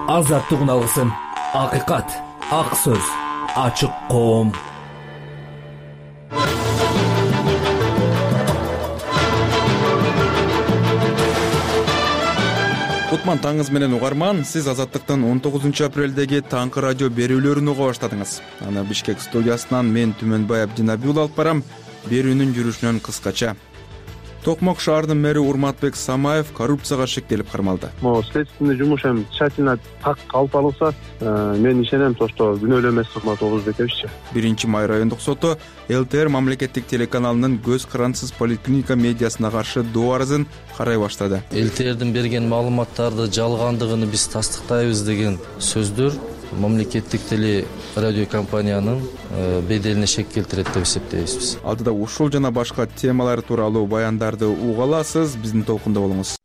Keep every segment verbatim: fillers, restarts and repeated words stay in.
азаттыгын алгысың. Акыйкат, ак сөз, ачык коом. Кутман таңыңыз менен угарман, сиз Азаттыктын он тогузунчу апрелдеги таңкы радио берүүлөрүн уга баштадыңыз. Аны Бишкек студиясынан мен Түмөнбай Абдинабиул алып барам. Берүүнүн жүрүшүнөн кыскача. Токмок шаарынын мэри Урматбек Самаев коррупцияга шектелип кармалды. Могу следственный жумуш эми тщательно так алып барылса, мен ишенем, то что күнөөлүү эмес Урмат Оозбековиччи. Биринчи май райондук соту эл тэ эр мамлекеттик телеканалынын көз карансыз поликлиника медиасына каршы доо арызын карай баштады. эл тэ эрдин берген маалыматтарды жалгандыгын биз тастыктайбыз деген сөздөр мамлекеттик теле радио компаниянын беделине шек келтирет деп эсептейбиз биз. Алдыда ушул жана башка темалар тууралуу баяндарды уга аласыз, биздин толкунда болуңуз.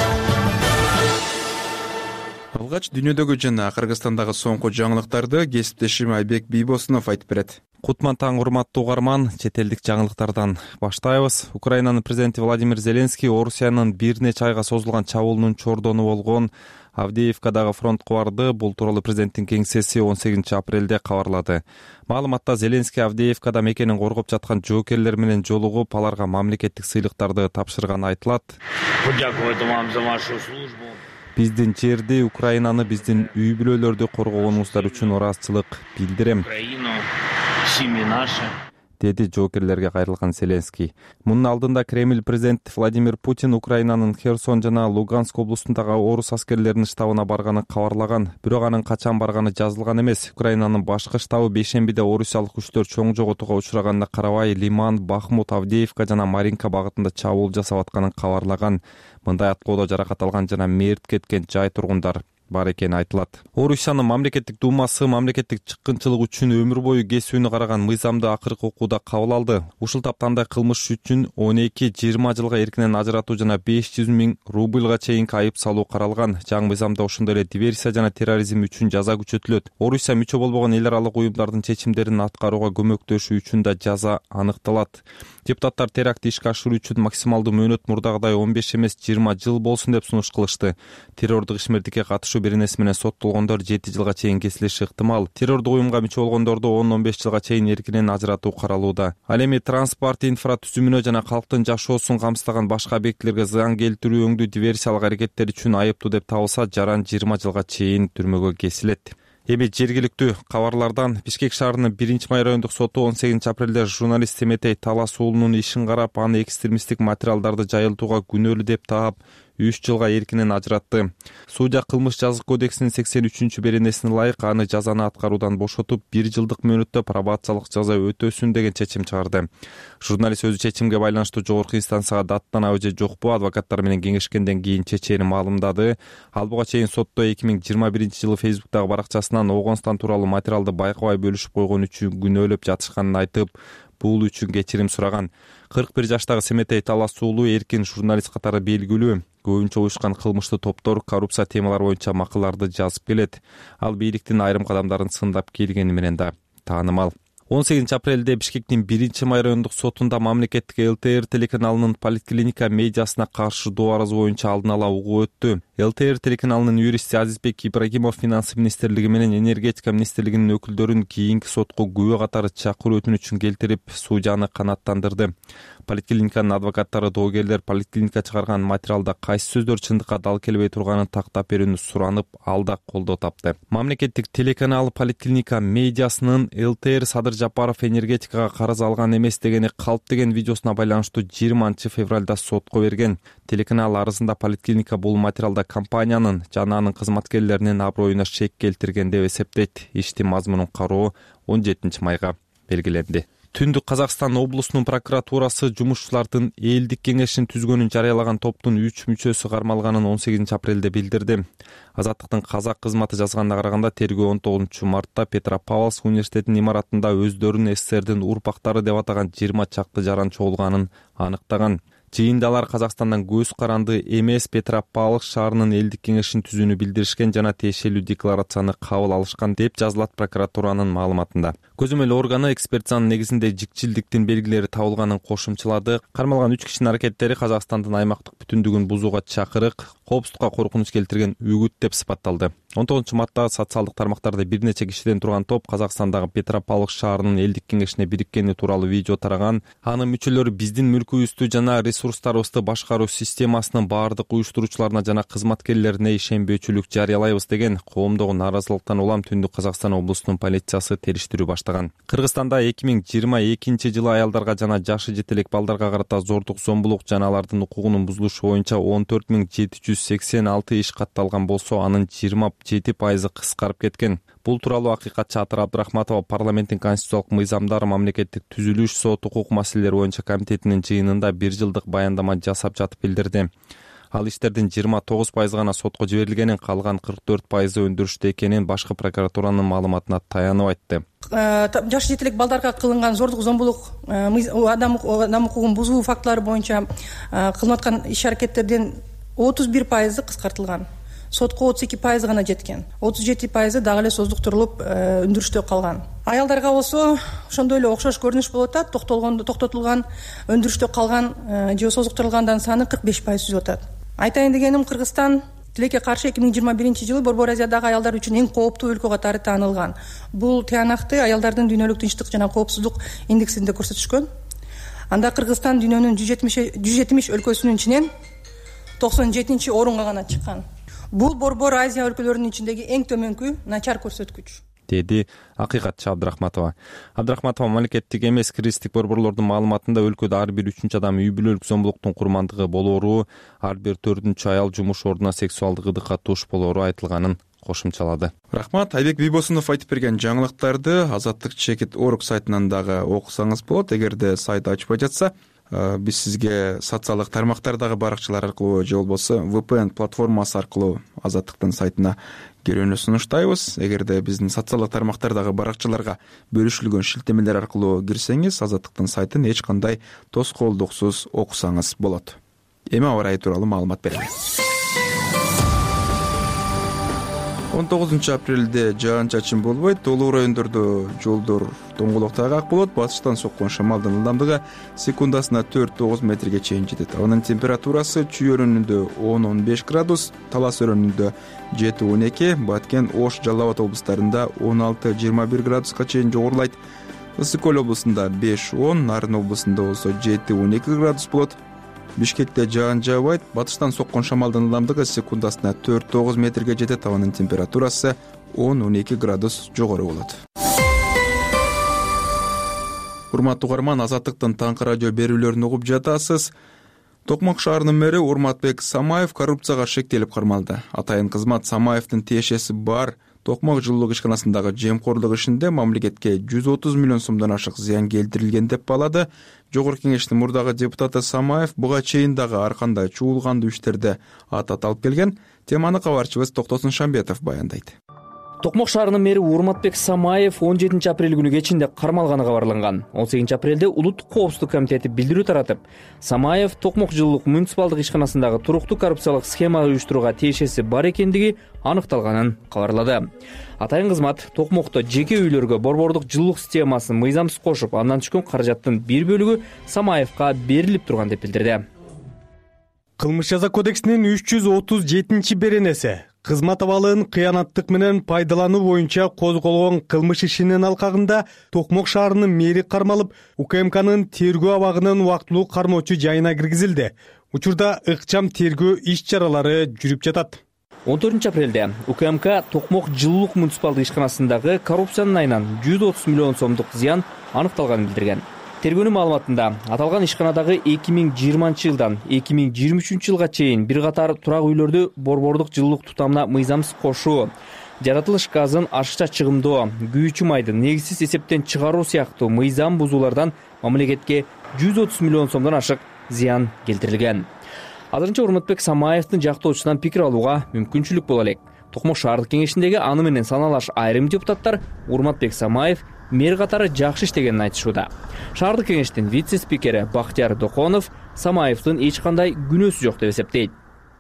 Алгач дүйнөдөгү жана Кыргызстандагы соңку жаңылыктарды кесиптешим Айбек Бийбосунов айтып берет. Кутман таң, урматтуу угарман, чет элдик жаңылыктардан баштайбыз. Украинанын президенти Владимир Зеленский Орусиянын бир нече айга созулган чабуулунун чордону болгон Авдеевкадагы фронтко барды. Бул тууралуу президенттин кеңсеси он сегизинчи апрелде кабарлады. Маалыматта Зеленский Авдеевкада мекенин коргоп жаткан жоокерлер менен жолугуп, аларга мамлекеттик сыйлыктарды тапшырганы айтылат. Биздин жерди, Украинаны, биздин үй бүлөлөрдү коргогонуңуздар үчүн ыраазычылык билдирем, деди жоокерлерге кайрылган Зеленский. Мунун алдында Кремль президенти Владимир Путин Украинанын Херсон жана Луганск облустундагы орус аскерлеринин штабына барганын кабарлаган. Бирок анын качан барганы жазылган эмес. Украинанын башкы штабы бейшембиде орусиялык күчтөр чоң жоготууга учураганына карабай, Лиман, Бахмут, Авдеевка жана Маринка багытында чабуул жасап атканын кабарлаган. Мындай аткоодо жаракат алган жана мерт кеткен жай тургундар бар экени айтылат. Орусиянын мамлекеттик думасы мамлекеттик чыккынчылык үчүн өмүр бою кесүүнү караган мыйзамды акыркы окууда кабыл алды. Ушул таптандай кылмыш үчүн он эки жыйырма жылга эркинен ажыратуу жана беш жүз миң рубльга чейинки айып салуу каралган. Жаңы мыйзамда ошондой эле диверсия жана терроризм үчүн жаза күчөтүлөт. Орусия мүчө болбогон эл аралык уюмдардын чечимдерин аткарууга көмөктөшүү үчүн да жаза аныкталат. Депутаттар терактты ишке ашыруу үчүн максималдуу мөөнөт мурдагыдай он беш эмес жыйырма жыл болсун деп сунуш кылышты. Террордук ишмердикке катышуу беренеси менен соттолгондор жети жылга чейин кесилиши ыктымал. Террордук уюмга мүчө болгондорду он он беш жылга чейин эркинен ажыратуу каралууда. Ал эми транспорт инфратүзүмүнө жана калктын жашоосун камсыздаган башка объектилерге зыян келтирүү өңдүү диверсиялык аракеттер үчүн айыптуу деп табылса, жаран жыйырма жылга чейин түрмөгө кесилет. Эми жергиликтүү кабарлардан Бишкек шаарынын биринчи май райондук соту он сегизинчи апрелде журналист Эметей Талас уулунун ишин карап, аны экстремисттик материалдарды жайылтууга күнөөлүү деп таап, үч жылга эркинен ажыратты. Судья кылмыш жазык кодексинин сексен үчүнчү беренесине ылайык аны жазаны аткаруудан бошотуп, бир жылдык мөөнөттө пробациялык жаза өтөсүн деген чечим чыгарды. Журналист өзү чечимге байланыштуу жогорку инстанцияга даттанабы же жокпу адвокаттар менен кеңешкенден кийин чечени маалымдады. Ал буга чейин сотто эки миң жыйырма биринчи жылы Фейсбуктагы баракчасынан Оогонстан тууралуу материалды байкабай бөлүшүп койгон үчүн күнөөлөп жатышканын айтып, бул үчүн кечирим сураган. кырк бир жаштагы Эметей Талас уулу эркин журналист катары белгилүү. Көбүнчө уюшкан кылмыштуу топтор коррупция темалары боюнча макалаларды жазып келет. Ал бийликтин айрым кадамдарын сындап келгени менен да таанымал. он сегизинчи апрелде Бишкектин биринчи май райондук сотунда мамлекеттик эл тэ эр телеканалынын поликлиника медиасына каршы доо арызы боюнча алдын ала угуу өттү. эл тэ эр телеканалынын юристи Азизбек Ибрагимов Финансы министрлиги менен Энергетика министрлигинин өкүлдөрүн кийинки сотко күбө катары чакыруу өтүнүчүн келтирип, судьяны канааттандырды. Поликлиниканын адвокаттары доогерлер поликлиника чыгарган материалда кайсы сөздөр чындыкка дал келбей турганын тактап берүүнү суранып, ал да колдоо тапты. Мамлекеттик телеканал поликлиника медиасынын эл тэ эр Садыр Жапаров энергетикага карыз алган эмес дегени калп деген видеосуна байланыштуу жыйырманчы февралда сотко берген. Телеканал арызында поликлиника бул материалда компаниянын жана анын кызматкерлеринин аброюна шек келтирген деп эсептейт. Иштин мазмунун кароо он жетинчи майга белгиленди. Түндүк Казакстан облусунун прокуратурасы жумушчулардын элдик кеңешин түзгөнүн жарыялаган топтун үч мүчөсү кармалганын он сегизинчи апрелде билдирди. Азаттыктын казак кызматы жазганына караганда, тергөө он тогузунчу мартта Петропавловск университетинин имаратында өздөрүн эс эс эр дин урпактары деп атаган жыйырма чакты жаран чогулганын аныктаган. Жыйында алар Казакстандан көз каранды эмес Петропавловск шаарынын элдик кеңешин түзүүнү билдиришкен жана тиешелүү декларацияны кабыл алышкан деп жазылат прокуратуранын маалыматында. Көзөмөл органы экспертизанын негизинде жикчилдиктин белгилери табылганын кошумчалады. Кармалган үч кишинин аракеттери Казакстандын аймактык бүтүндүгүн бузууга чакырык коопсуздукка коркунуч келтирген үгүт деп сыпатталды. он тогузунчу мартта социалдык тармактарда бир нече кишиден турган топ Казакстандагы Петропавловск шаарынын элдик кеңешине бириккени тууралуу видео тараган. Анын мүчөлөрү биздин мүлкүбүздү жана ресурстарыбызды башкаруу системасынын баардык уюштуруучуларына жана кызматкерлерине ишенбөөчүлүк жарыялайбыз деген коомдогу нааразылыктан улам Түндүк Казакстан облусунун полициясы териштирүү баштаган. Кыргызстанда эки миң жыйырма экинчи жылы аялдарга жана жашы жетелек балдарга карата зордук, зомбулук жана алардын укугунун бузулушу боюнча он төрт миң жети жүз сексен алты иш катталган болсо, анын жыйырма жети пайызы кыскарып кеткен. Бул тууралуу акыйкатчы Атыр Абдрахматова парламенттин конституциялык мыйзамдар, мамлекеттик түзүлүш, сот, укук маселелери боюнча комитетинин жыйынында бир жылдык баяндама жасап жатып билдирди. Ал иштердин жыйырма тогуз пайызы гана сотко жиберилгенин, калган кырк төрт пайызы өндүрүштө экенин башкы прокуратуранын маалыматына таянып айтты. Жашы жетелек балдарга кылынган зордук, зомбулук, адам укугун бузуу фактылары боюнча кылынып аткан иш аракеттердин отуз бир пайызы кыскартылган. Сотко отуз эки пайызы гана жеткен. отуз жети пайызы дагы эле создуктурулуп өндүрүштө калган. Аялдарга болсо ошондой эле окшош көрүнүш болуп атат. Токтолгондо токтотулган, өндүрүштө калган же создуктурулгандан саны кырк беш пайыз түзүп атат. Айтайын дегеним, Кыргызстан тилекке каршы эки миң жыйырма биринчи жылы Борбор Азиядагы аялдар үчүн эң кооптуу өлкө катары таанылган. Бул тыянакты аялдардын дүйнөлүк тынчтык жана коопсуздук индексинде көрсөтүшкөн. Анда Кыргызстан дүйнөнүн жүз жетимиш өлкөсүнүн ичинен токсон жетинчи орунга гана чыккан. Бул Борбор Азия өлкөлөрүнүн ичиндеги эң төмөнкү начар көрсөткүч, деди акыйкатчы Абдрахматова. Абдрахматова мамлекеттик эмес кыргыздык борборлордун маалыматында өлкөдө ар бир үчүнчү адам үй бүлөлүк зомбулуктун курмандыгы болоору, ар бир төртүнчү аял жумуш ордуна сексуалдык ыдыкка туш болоору айтылганын кошумчалады. Рахмат. Айбек Бийбосунов айтып берген жаңылыктарды Азаттык чекит орг сайтынан дагы окусаңыз болот. Эгерде сайт ачпай жатса, биз сизге социалдык тармактардагы баракчалар аркылуу же болбосо ви пи эн платформасы аркылуу Азаттыктын сайтына кирүүнү сунуштайбыз. Эгерде биздин социалдык тармактардагы баракчаларга бөлүшүлгөн шилтемелер аркылуу кирсеңиз, Азаттыктын сайтын эч кандай тоскоолдуксуз окусаңыз болот. Эми аба ырайы тууралуу маалымат берели. он тогузунчу апрелде жаан-чачын болбойт. Толук райондордо жолдор тоңголоктойгак ак болот. Батыштан соккон шамалдын ылдамдыгы секундасына төрт тогуз метрге чейин жетет. Анын температурасы чүй өрөөнүндө он он беш градус, Талас өрөөнүндө жети он эки, Баткен, Ош, Жалал Абад облустарында он алты жыйырма бир градуска чейин жогорулайт. Ысык Көл облусунда беш он, Нарын облусунда болсо жети он эки градус болот. Бишкекте жаан жаабайт. Батыштан соккон шамалдын ылдамдыгы секундасына төрт тогуз метрге жетет. Абанын температурасы он он эки градус жогору болот. Урматтуу угарман, Азаттыктын таңкы радио берүүлөрүн угуп жатасыз. Токмок шаарынын мэри Урматбек Самаев коррупцияга шектелип кармалды. Атайын кызмат Самаевдин тиешеси бар Токмок жылуулук ишканасындагы жемкорлук ишинде мамлекетке жүз отуз миллион сомдон ашык зыян келтирилген деп баалады. Жогорку кеңештин мурдагы депутаты Самаев буга чейин дагы ар кандай чуулгандуу иштерде ат аталып келген. Теманы кабарчыбыз Токтосун Шамбетов баяндайт. Токмок шаарынын мэри Урматбек Самаев он жетинчи апрель күнү кечинде кармалганы кабарланган. он сегизинчи апрелде Улуттук коопсуздук комитети билдирүү таратып, Самаев Токмок жылуулук муниципалдык ишканасындагы туруктуу коррупциялык схема уюштурууга тиешеси бар экендиги аныкталганын кабарлады. Атайын кызмат Токмокто жеке үйлөргө борбордук жылуулук системасын мыйзамсыз кошуп, андан түшкөн каражаттын бир бөлүгү Самаевка берилип турган деп билдирди. Кылмыш жаза кодексинин үч жүз отуз жетинчи беренеси кызмат абалын кыянаттык менен пайдалануу боюнча козголгон кылмыш ишинин алкагында Токмок шаарынын мэри кармалып, У К М Кнын тергөө абагынын убактылуу кармоочу жайына киргизилди. Учурда ыкчам тергөө иш-чаралары жүрүп жатат. он төртүнчү апрелде У К М К Токмок жылуулук муниципалдык ишканасындагы коррупциянын айынан жүз отуз миллион сомдук зыян аныкталганын билдирген. Тергөөнүн маалыматында аталган ишканадагы эки миң жыйырманчы жылдан эки миң жыйырма үчүнчү жылга чейин бир катар турак үйлөрдү борбордук жылуулук тутамына мыйзамсыз кошуу, жаратылыш газын ашыкча чыгымдоо, күйүүчү майды негизсиз эсептен чыгаруу сыяктуу мыйзам бузуулардан мамлекетке жүз отуз миллион сомдон ашык зыян келтирилген. Азырынча Урматбек Самаевдин жактоочусунан пикир алууга мүмкүнчүлүк боло элек. Токмок шаардык кеңешиндеги аны менен саналаш айрым депутаттар Урматбек Самаев мэр катары жакшы иштегенин айтышууда. Шаардык кеңештин вице-спикери Бактияр Доконов Самаевдин эч кандай күнөөсү жок деп эсептейт.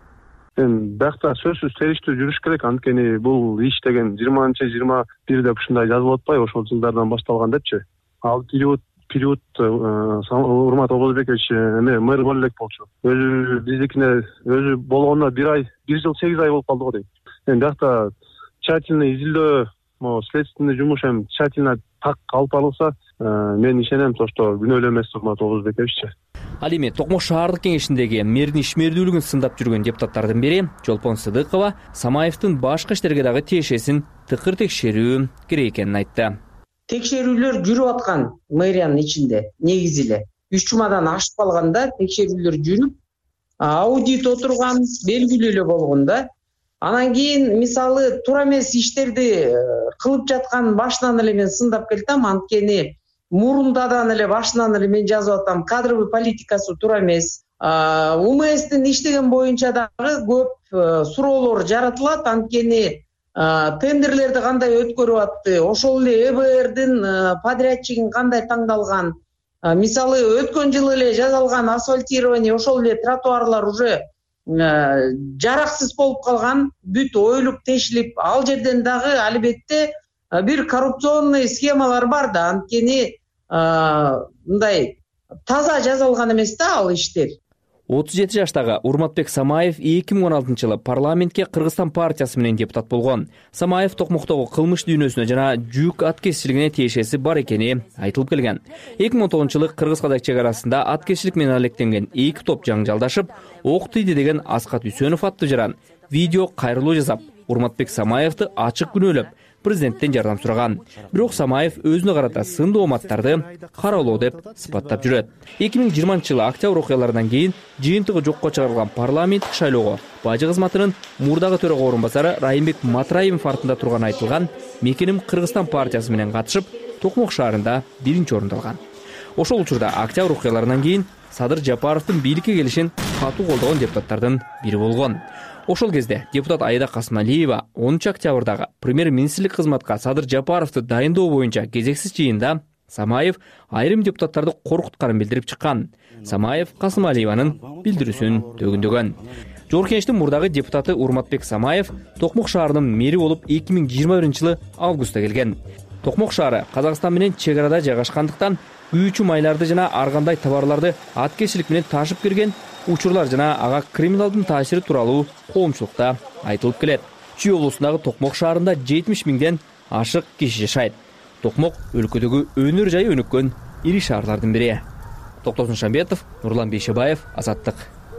Эми биякта сөзсүз териштүү жүрүш керек, анткени бул иш деген жыйырманчы жыйырма бирде ушундай жазылып атпайбы, ошол жылдардан башталган депчи. Ал период период Урмат Обозбекович эме мэр боло элек болчу. Өзү биздикине өзү болгонуна бир ай, бир жыл сегиз ай болуп калды го дейм. Эми биякта тщательно изилдөө, могу следственный жумуш эми тщательно так алып барылса, мен ишенем ошто күнөөлүү эмес Урмат Обозбековиччи. Ал эми Токмок шаардык кеңешиндеги мэрдин ишмердүүлүгүн сындап жүргөн депутаттардын бири Жолпон Сыдыкова Самаевдин башкы иштерге дагы тиешесин тыкыр текшерүү керек экенин айтты. Текшерүүлөр жүрүп аткан мэриянын ичинде негизи эле үч жумадан ашып калганда текшерүүлөр жүрүп, аудит отурган белгилүү эле болгон да. Анан кийин мисалы туура эмес иштерди кылып жаткан башынан эле мен сындап келтем, анткени мурундадан эле башынан эле мен жазып атам, кадровый политикасы туура эмес. УМСтин иштеген боюнча дагы көп суроолор жаратылат, анткени тендерлерди кандай өткөрүп атты, ошол эле ЭБРдин подрядчигин кандай таңдалган. Мисалы өткөн жылы эле жасалган асфальтирование, ошол эле тротуарлар уже жараксыз болуп калган, бүт оюлуп тешилип, ал жерден дагы албетте бир коррупционный схемалар бар да, анткени мындай таза жасалган эмес да ал иштер. отуз жети жаштагы Урматбек Самаев эки миң он алтынчы жылы парламентке Кыргызстан партиясы менен депутат болгон. Самаев Токмоктогу кылмыш дүйнөсүнө жана жүк аткезчилигине тиешеси бар экени айтылып келген. эки миң он тогузунчу жылы Кыргыз-Казак чек арасында аткезчилик менен алектенген эки топ жаңжалдашып, ок тийди деген Аскат Үсөнов аттуу жаран видео кайрылуу жасап, Урматбек Самаевди ачык күнөөлөп, президенттен жардам сураган. Бирок Самаев өзүнө карата сындуу оматтарды каралоо деп сыпаттап жүрөт. эки миң жыйырманчы жылы октябрь окуяларынан кийин жыйынтыгы жокко чыгарылган парламенттик шайлоого бажы кызматынын мурдагы төрага орун басары Райымбек Матраимов артында турганы айтылган Мекеним Кыргызстан партиясы менен катышып, Токмок шаарында биринчи орунду алган. Ошол учурда октябрь окуяларынан кийин Садыр Жапаровдун бийликке келишин катуу колдогон депутаттардын бири болгон. Ошол кезде депутат Айда Касмалиева онунчу октябрдагы премьер-министрлик кызматка Садыр Жапаровду дайындоо боюнча кезексиз жыйында Самаев айрым депутаттарды коркутканын билдирип чыккан. Самаев Касмалиеванын билдирүүсүн төгүндөгөн. Жогорку Кеңештин мурдагы депутаты Урматбек Самаев Токмок шаарынын мэри болуп эки миң жыйырма биринчи жылы августта келген. Токмок шаары Казакстан менен чек арада жайгашкандыктан күйүүчү майларды жана ар кандай товарларды аткезчилик менен ташып кирген учурлар жана ага криминалдын таасири тууралуу коомчулукта айтылып келет. Чүй облусундагы Токмок шаарында жетимиш миңден ашык киши жашайт. Токмок өлкөдөгү өнөр жайы өнүккөн ири шаарлардын бири. Токтосун Шамбетов, Нурлан Бейшебаев, Азаттык.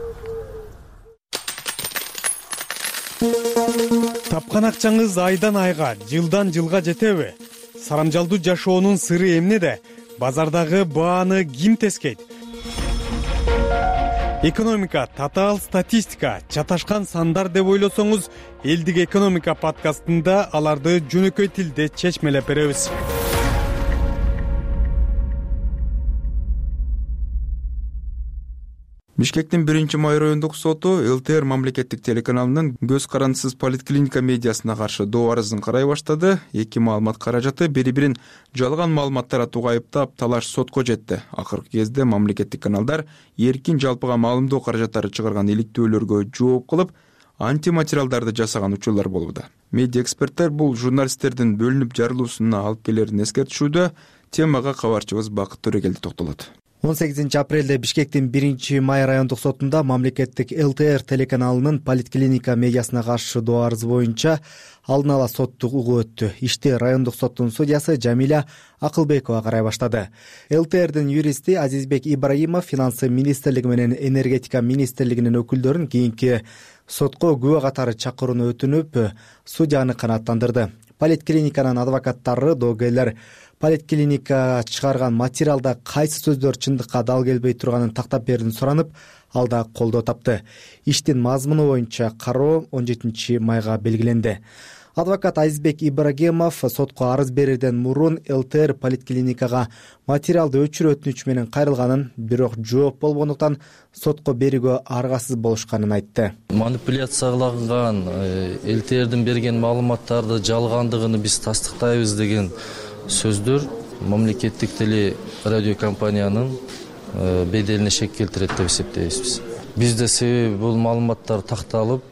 Тапкан акчаңыз айдан айга, жылдан жылга жетеби? Сарамжалдуу жашоонун сыры эмнеде? Базардагы бааны ким тескейт? Экономика, татаал статистика, чаташкан сандар деп ойлосоңуз, Элдик экономика подкастында аларды жөнөкөй тилде чечмелеп беребиз. Бишкектин биринчи май райондук соту ЛТР мамлекеттик телеканалынын көз карандысыз политклиника медиасына каршы доо арызын карай баштады. Эки маалымат каражаты бири-бирин жалган маалыматтар атууга айыптап талаш сотко жетти. Акыркы кезде мамлекеттик каналдар эркин жалпыга маалымдоо каражаттары чыгарган иликтөөлөргө жооп кылып, антиматериалдарды жасаган учурлар болууда. Медиа эксперттер бул журналисттердин бөлүнүп жарылуусуна алып келерин эскертишүүдө. Темага кабарчыбыз Бакыт Төрөгелди токтолот. он сегизинчи апрелде Бишкектин биринчи май райондук сотунда мамлекеттик ЛТР телеканалынын политклиника медиасына каршы доо арыз боюнча алдын ала соттук угуу өттү. Ишти райондук соттун судьясы Жамиля Акылбекова карай баштады. ЛТРдин юристи Азизбек Ибраимов финансы министрлиги менен энергетика министрлигинин өкүлдөрүн кийинки сотко күбө катары чакырууну өтүнүп, судьяны канааттандырды. Политклиниканын адвокаттары доогерлер политклиника чыгарган материалда кайсы сөздөр чындыкка дал келбей турганын тактап берүүнү суранып, ал да колдоо тапты. Иштин мазмуну боюнча кароо он жетинчи майга белгиленди. Адвокат Азизбек Ибрагимов сотко арыз берүүдөн мурун ЛТР политклиникага материалды өчүрүү өтүнүчү менен кайрылганын, бирок жооп болбогондуктан сотко берүүгө аргасыз болушканын айтты. Манипуляцияланган ЛТРдин берген маалыматтарды жалгандыгын биз тастыктайбыз деген сөздөр мамлекеттик теле радио компаниянын беделине шек келтирет деп эсептейбиз. Бизде себеби бул маалыматтар такталып,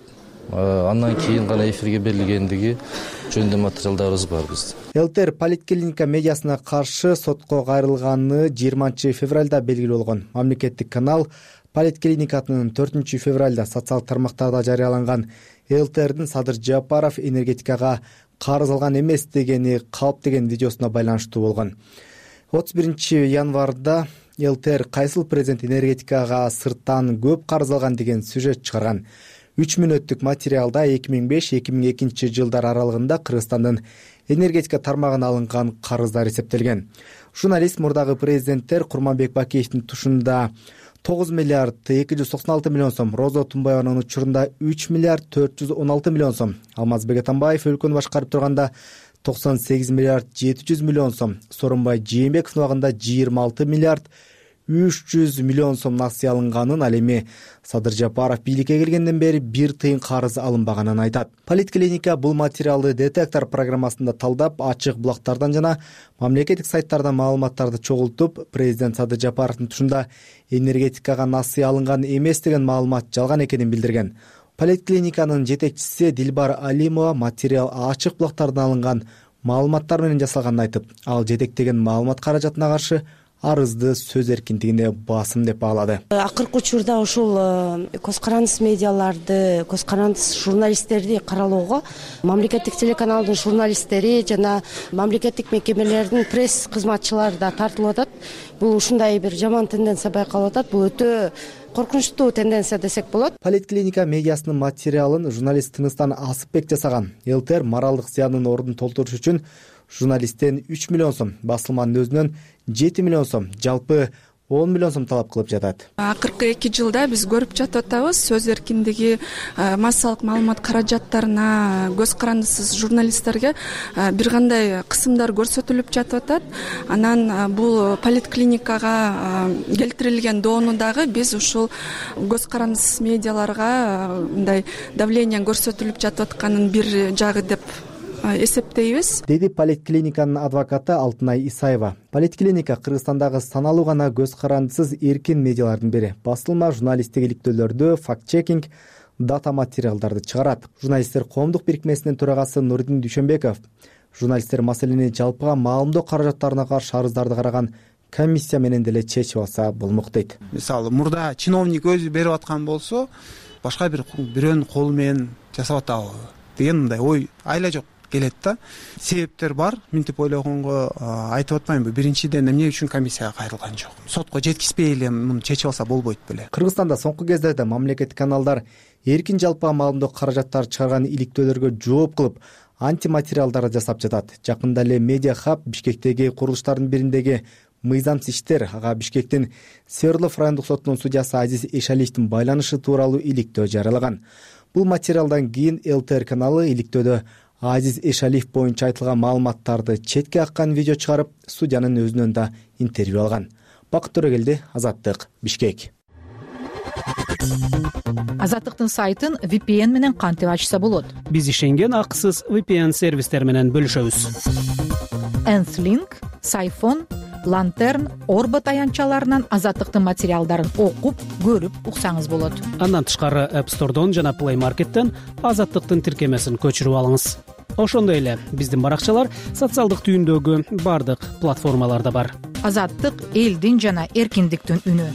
андан кийин гана эфирге берилгендиги жөнүндө материалдарыбыз бар биздин. ЛТР Политклиника медиасына каршы сотко кайрылганы жыйырманчы февралда белгилүү болгон. Мамлекеттик канал Политклиниканын төртүнчү февралда социалдык тармактарда жарыяланган ЛТРдин Садыр Жапаров энергетикага карыз алган эмес дегени калп деген видеосуна байланыштуу болгон. отуз биринчи январда ЛТР кайсыл президент энергетикага сырттан көп карыз алган деген сюжет чыгарган. үч мүнөттүк материалда эки миң беш эки миң экинчи жылдар аралыгында Кыргызстандын энергетика тармагына алынган карыздар эсептелген. Журналист мурдагы президенттер Курманбек Бакиевдин тушунда тогуз миллиард эки жүз токсон алты миллион сом, Роза Тумбаеванын учурунда үч миллиард төрт жүз он алты миллион сом, Алмазбек Атамбаев өлкөнү башкарып турганда токсон сегиз миллиард жети жүз миллион сом, Сооронбай Жээнбековдун убагында жыйырма алты миллиард үч жүз миллион сом насыя алынганын, ал эми Садыр Жапаров бийликке келгенден бери бир тыйын карыз алынбаганын айтат. Политклиника бул материалды детектор программасында талдап, ачык булактардан жана мамлекеттик сайттардан маалыматтарды чогултуп, президент Садыр Жапаровдун тушунда энергетикага насыя алынган эмес деген маалымат жалган экенин билдирген. Политклиниканын жетекчиси Дилбар Алимова материал ачык булактардан алынган маалыматтар менен жасалганын айтып, ал жетектеген маалымат каражатына каршы арызды сөз эркиндигине басым деп баалады. Акыркы учурда ушул көз карандыс медиаларды, көз карандыс журналисттерди каралоого мамлекеттик телеканалдын журналисттери жана мамлекеттик мекемелердин пресс кызматчылары да тартылып атат. Бул ушундай бир жаман тенденция байкалып атат. Бул өтө коркунучтуу тенденция десек болот. Политклиника медиасынын материалын журналист Тыныстан Асыпбек жасаган. ЛТР моралдык зыяндын ордун толтуруш үчүн журналисттен үч миллион сом, басылманын өзүнөн жети миллион сом, жалпы он миллион сом талап кылып жатат. Акыркы эки жылда биз көрүп жатып атабыз, сөз эркиндиги массалык маалымат каражаттарына, көз карандысыз журналисттерге бир кандай кысымдар көрсөтүлүп жатып атат. Анан бул политклиникага келтирилген доону дагы биз ушул көз карандысыз медиаларга мындай давление көрсөтүлүп жатып атканын бир жагы деп эсептейбиз, деди Политклиниканын адвокаты Алтынай Исаева. Политклиника Кыргызстандагы саналуу гана көз карандысыз эркин медиалардын бири. Басылма журналисттик иликтөөлөрдү, факт-чекинг, дата материалдарды чыгарат. Журналисттер коомдук бирикмесинин төрагасы Нурдин Дүйшөнбеков журналисттер маселени жалпыга маалымдоо каражаттарына каршы арыздарды караган комиссия менен деле чечип алса болмок дейт. Мисалы, мурда чиновник өзү берип аткан болсо, башка бир бирөөнүн колу менен жасап атабы деген мындай ой айла жок келет да. Себептер бар, минтип ойлогонго айтып атпаймынбы. Биринчиден эмне үчүн комиссияга кайрылган жок? Сотко жеткизбей эле муну чечип алса болбойт беле. Кыргызстанда соңку кездерде мамлекеттик каналдар эркин жалпыга маалымдоо каражаттары чыгарган иликтөөлөргө жооп кылып, антиматериалдар жасап жатат. Жакында эле Медиа Хаб Бишкектеги курулуштардын бириндеги мыйзамсыз иштер, ага Бишкектин Свердлов райондук сотунун судьясы Азиз Эшалиевдин байланышы тууралуу иликтөө жарыялаган. Бул материалдан кийин ЛТР каналы иликтөөдө Азиз Эшалиев боюнча айтылган маалыматтарды четке аккан видео чыгарып, судьянын өзүнөн да интервью алган. Бакыт Төрөгелди, Азаттык, Бишкек. Азаттыктын сайтын ви пи эн менен кантип ачса болот? Биз ишенген акысыз ви пи эн сервистер менен бөлүшөбүз. Энслинк, Сайфон, Лантерн, Орбот аянтчаларынан Азаттыктын материалдарын окуп, көрүп уксаңыз болот. Андан тышкары App Store'дон жана Play Market'тен Азаттыктын тиркемесин көчүрүп алыңыз. Ошондой эле биздин баракчалар социалдык түйүндөгү бардык платформаларда бар. Азаттык элдин жана эркиндиктин үнү.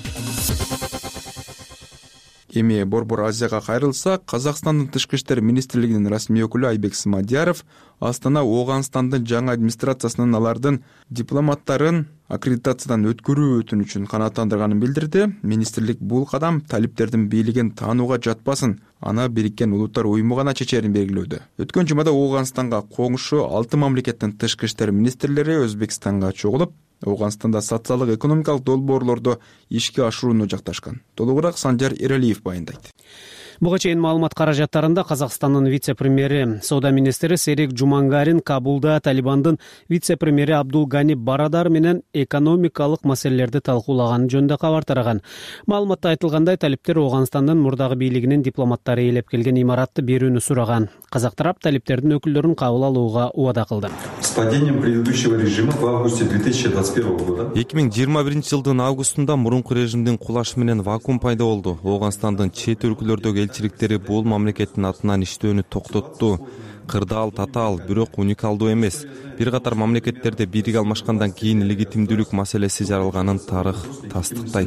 Эми Борбор Азияга кайрылсак, Казакстандын Тышкы иштер министрлигинин расмий өкүлү Айбек Смадияров Астана Ооганстандын жаңы администрациясынын алардын дипломаттарын аккредитациядан өткөрүү өтүнүчүн канааттандырганын билдирди. Министрлик бул кадам талиптердин бийлигин таанууга жатпасын, аны Бириккен Улуттар уюму гана чечерин белгилөөдө. Өткөн жумада Ооганстанга коңшу алты мамлекеттин тышкы иштер министрлери Өзбекстанга чогулуп, Ооганстанда социалдык экономикалык долбоорлорду ишке ашырууну жакташкан. Толугураак Санжар Эралиев баяндайт. Буга чейин маалымат каражаттарында Казакстандын вице-премьери, соода министри Серик Жумангарин Кабулда Талибандын вице-премьери Абдул Гани Барадар менен экономикалык маселелерди талкуулаганы жөнүндө кабар тараган. Маалыматта айтылгандай, талиптер Ооганстандын мурдагы бийлигинин дипломаттары ээлеп келген имаратты берүүнү сураган. Казак тарап талиптердин өкүлдөрүн кабыл алууга убада кылды. С падением предыдущего режима в августе две тысячи двадцать первого года эки миң жыйырма биринчи жылдын августунда мурунку режимдин кулашы менен вакуум пайда болду. Ооганстандын чет өлкөлөрдөгү элчиликтери бул мамлекеттин атынан иштөөнү токтотту. Кырдаал татаал, бирок уникалдуу эмес. Бир катар мамлекеттерде бийлик алмашкандан кийин легитимдүүлүк маселеси жаралганын тарых тастыктайт,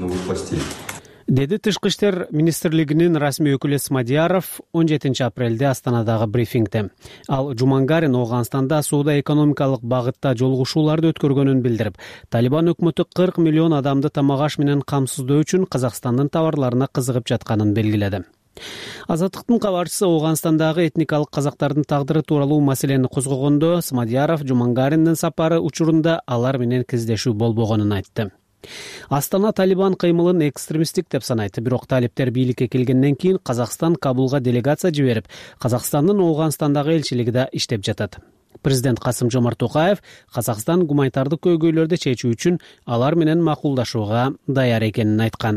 деди Тышкы иштер министрлигинин расмий өкүлү Смадияров он жетинчи апрелде Астанадагы брифингде. Ал Жумангарин Ооганстанда соода-экономикалык багытта жолугушууларды өткөргөнүн билдирип, Талибан өкмөтү кырк миллион адамды тамак аш менен камсыздоо үчүн Казакстандын товарларына кызыгып жатканын белгиледи. Азаттыктын кабарчысы Ооганстандагы этникалык казактардын тагдыры тууралуу маселени козгогондо Смадияров Жумангариндин сапары учурунда алар менен кездешүү болбогонун айтты. Астана Талибан кыймылын экстремисттик деп санайт, бирок талиптер бийликке келгенден кийин Казакстан Кабулга делегация жиберип, Казакстандын Ооганстандагы элчилиги да иштеп жатат. Президент Касым-Жомарт Токаев Казакстан гуманитардык көйгөйлөрдү чечүү үчүн алар менен макулдашууга даяр экенин айткан.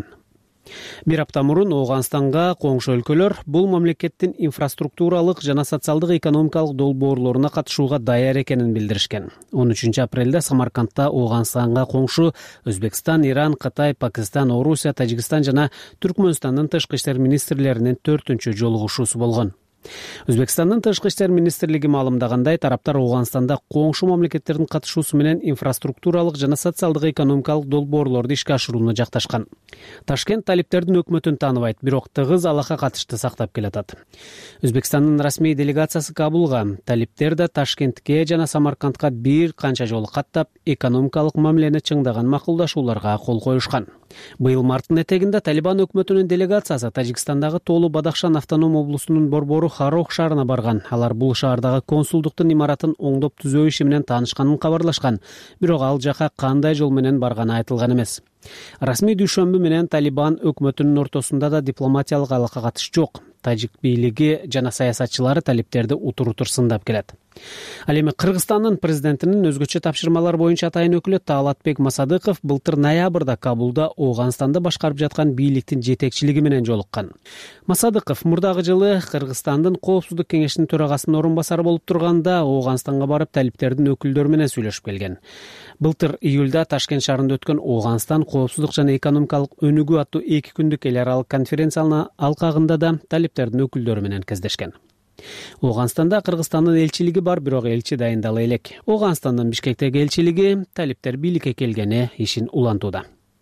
Бир апта мурун Ооганстанга коңшу өлкөлөр бул мамлекеттин инфраструктуралык жана социалдык экономикалык долбоорлоруна катышууга даяр экенин билдиришкен. он үчүнчү апрелде Самаркандта Ооганстанга коңшу Өзбекстан, Иран, Кытай, Пакистан, Орусия, Тажикстан жана Түркмөнстандын тышкы иштер министрлеринин төртүнчү жолугушуусу болгон. Өзбекстандын тышкы иштер министрлиги маалымдагандай, тараптар Ооганстанда коңшу мамлекеттердин катышуусу менен инфраструктуралык жана социалдык экономикалык долбоорлорду ишке ашырууну жакташкан. Ташкент талиптердин өкмөтүн тааныбайт, бирок тыгыз алака катышты сактап келатат. Өзбекстандын расмий делегациясы Кабулга, талиптер да Ташкентке жана Самаркандка бир канча жолу каттап, экономикалык мамилени чыңдаган макулдашууларга кол коюшкан. Быйыл марттын этегинде Талибан өкмөтүнүн делегациясы Тажикстандагы Тоолу Бадахшан автоном облусунун борбору Харох шаарына барган. Алар бул шаардагы консулдуктун имаратын оңдоп түзөө иши менен таанышканын кабарлашкан, бирок ал жака кандай жол менен барганы айтылган эмес. Расмий дүйшөмбү менен Талибан өкмөтүнүн ортосунда да дипломатиялык алака катыш жок. Тажик бийлиги жана саясатчылары талиптерди утур-утур сындап келет. Ал эми Кыргызстандын президентинин өзгөчө тапшырмалар боюнча атайын өкүлү Таалатбек Масадыков былтыр ноябрда Кабулда Ооганстанды башкарып жаткан бийликтин жетекчилиги менен жолуккан. Масадыков мурдагы жылы Кыргызстандын Коопсуздук кеңешинин төрагасынын орун басары болуп турганда Ооганстанга барып талиптердин өкүлдөрү менен сүйлөшүп келген. Былтыр июлда Ташкент шаарында өткөн Ооганстан коопсуздук жана экономикалык өнүгүү аттуу эки күндүк эл аралык конференциянын алкагында да талиптердин өкүлдөрү менен кездешкен. Ооганстанда Кыргызстандын элчилиги бар, бирок элчи дайындала элек. Ооганстандын Бишкектеги элчилиги талиптер бийликке келгени ишин улантууда.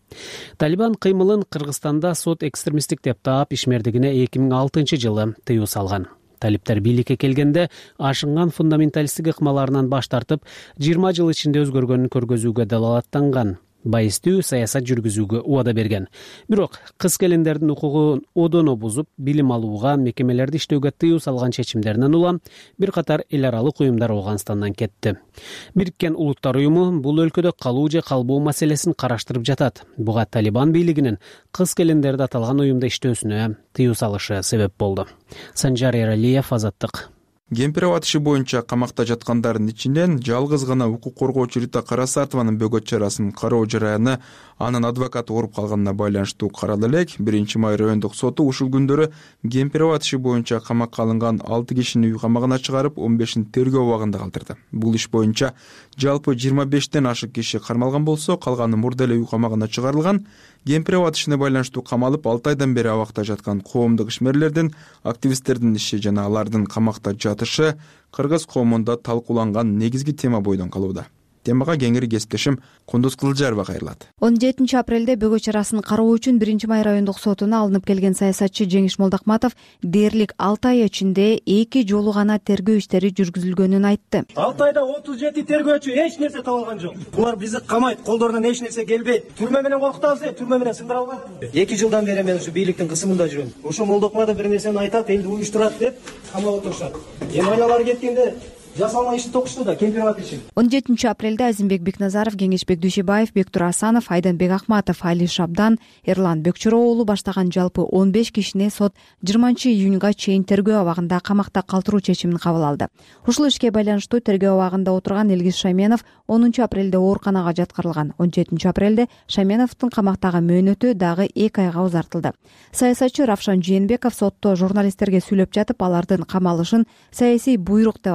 Талибан кыймылын Кыргызстанда сот экстремисттик деп таап, ишмердигине эки миң алтынчы жылы тыюу салган. Талиптер бийликке келгенде ашынган фундаменталисттик ыкмаларынан баш тартып, жыйырма жыл ичинде өзгөргөнүн көргөзүүгө далалаттанган. Байыстуу саясат жүргүзүүгө убада берген. Бирок кыз келиндердин укугун одоно бузуп, билим алууга, мекемелерди иштөөгө тыюу салган чечимдеринен улам бир катар эл аралык уюмдар Ооганстандан кетти. Бириккен Улуттар уюму бул өлкөдө калуу же калбоо маселесин караштырып жатат. Буга Талибан бийлигинин кыз келиндерди аталган уюмда иштөөсүнө тыюу салышы себеп болду. Санжар Эралиев, Азаттык. Кемпирова иши боюнча камакта жаткандардын ичинен жалгыз гана укук коргоочу Рита Карасартованын бөгөт чарасын кароо жараяны анын адвокаты ооруп калганына байланыштуу каралып элек. биринчи май райондук соту ушул күндөрү Кемпирова иши боюнча камакка алынган алты кишини үй камагына чыгарып, он бешин тергөө абагында калтырды. Бул иш боюнча жалпы жыйырма бештен ашык киши кармалган болсо, калганы мурда эле үй камагына чыгарылган. Кемпирова ишине байланыштуу камалып алты айдан бери абакта жаткан коомдук ишмерлердин, активисттердин иши жана алардын камакта жатышы кыргыз коомунда талкууланган негизги тема бойдон калууда. Темага кеңири кесиптешим Кундуз Кылжарова кайрылат. он жетинчи апрелде бөгөт чарасын кароо үчүн биринчи май райондук сотуна алынып келген саясатчы Жеңиш Молдокматов дээрлик алты ай ичинде эки жолу гана тергөө иштери жүргүзүлгөнүн айтты. алты айда отуз жети тергөөчү эч нерсе табылган жок. Булар бизди камайт, колдорунан эч нерсе келбейт. Түрмө менен коркутабыз, түрмө менен сындыра албайт. эки жылдан бери мен ушу бийликтин кысымында жүрөм. Ошо Молдокматов бир нерсени айтат, энди уюштурат деп камап отурушат. Эми айлалар кеткенде жасалма ишти токушту да Кемпирова ишин. он жетинчи апрелде Азимбек Бекназаров, Кеңешбек Дүйшөбаев, Бектур Асанов, Айданбек Акматов, Али Шабдан, Эрлан Бекчуро уулу баштаган жалпы он беш кишини сот жыйырманчы июнга чейин тергөө абагында камакта калтыруу чечимин кабыл алды. Ушул ишке байланыштуу тергөө абагында отурган Элгиз Шаменов онунчу апрелде ооруканага жаткырылган. он жетинчи апрелде Шаменовдун камактагы мөөнөтү дагы эки айга узартылды. Саясатчы Равшан Жээнбеков сотто журналисттерге сүйлөп жатып, алардын камалышын саясий буйрук деп атады.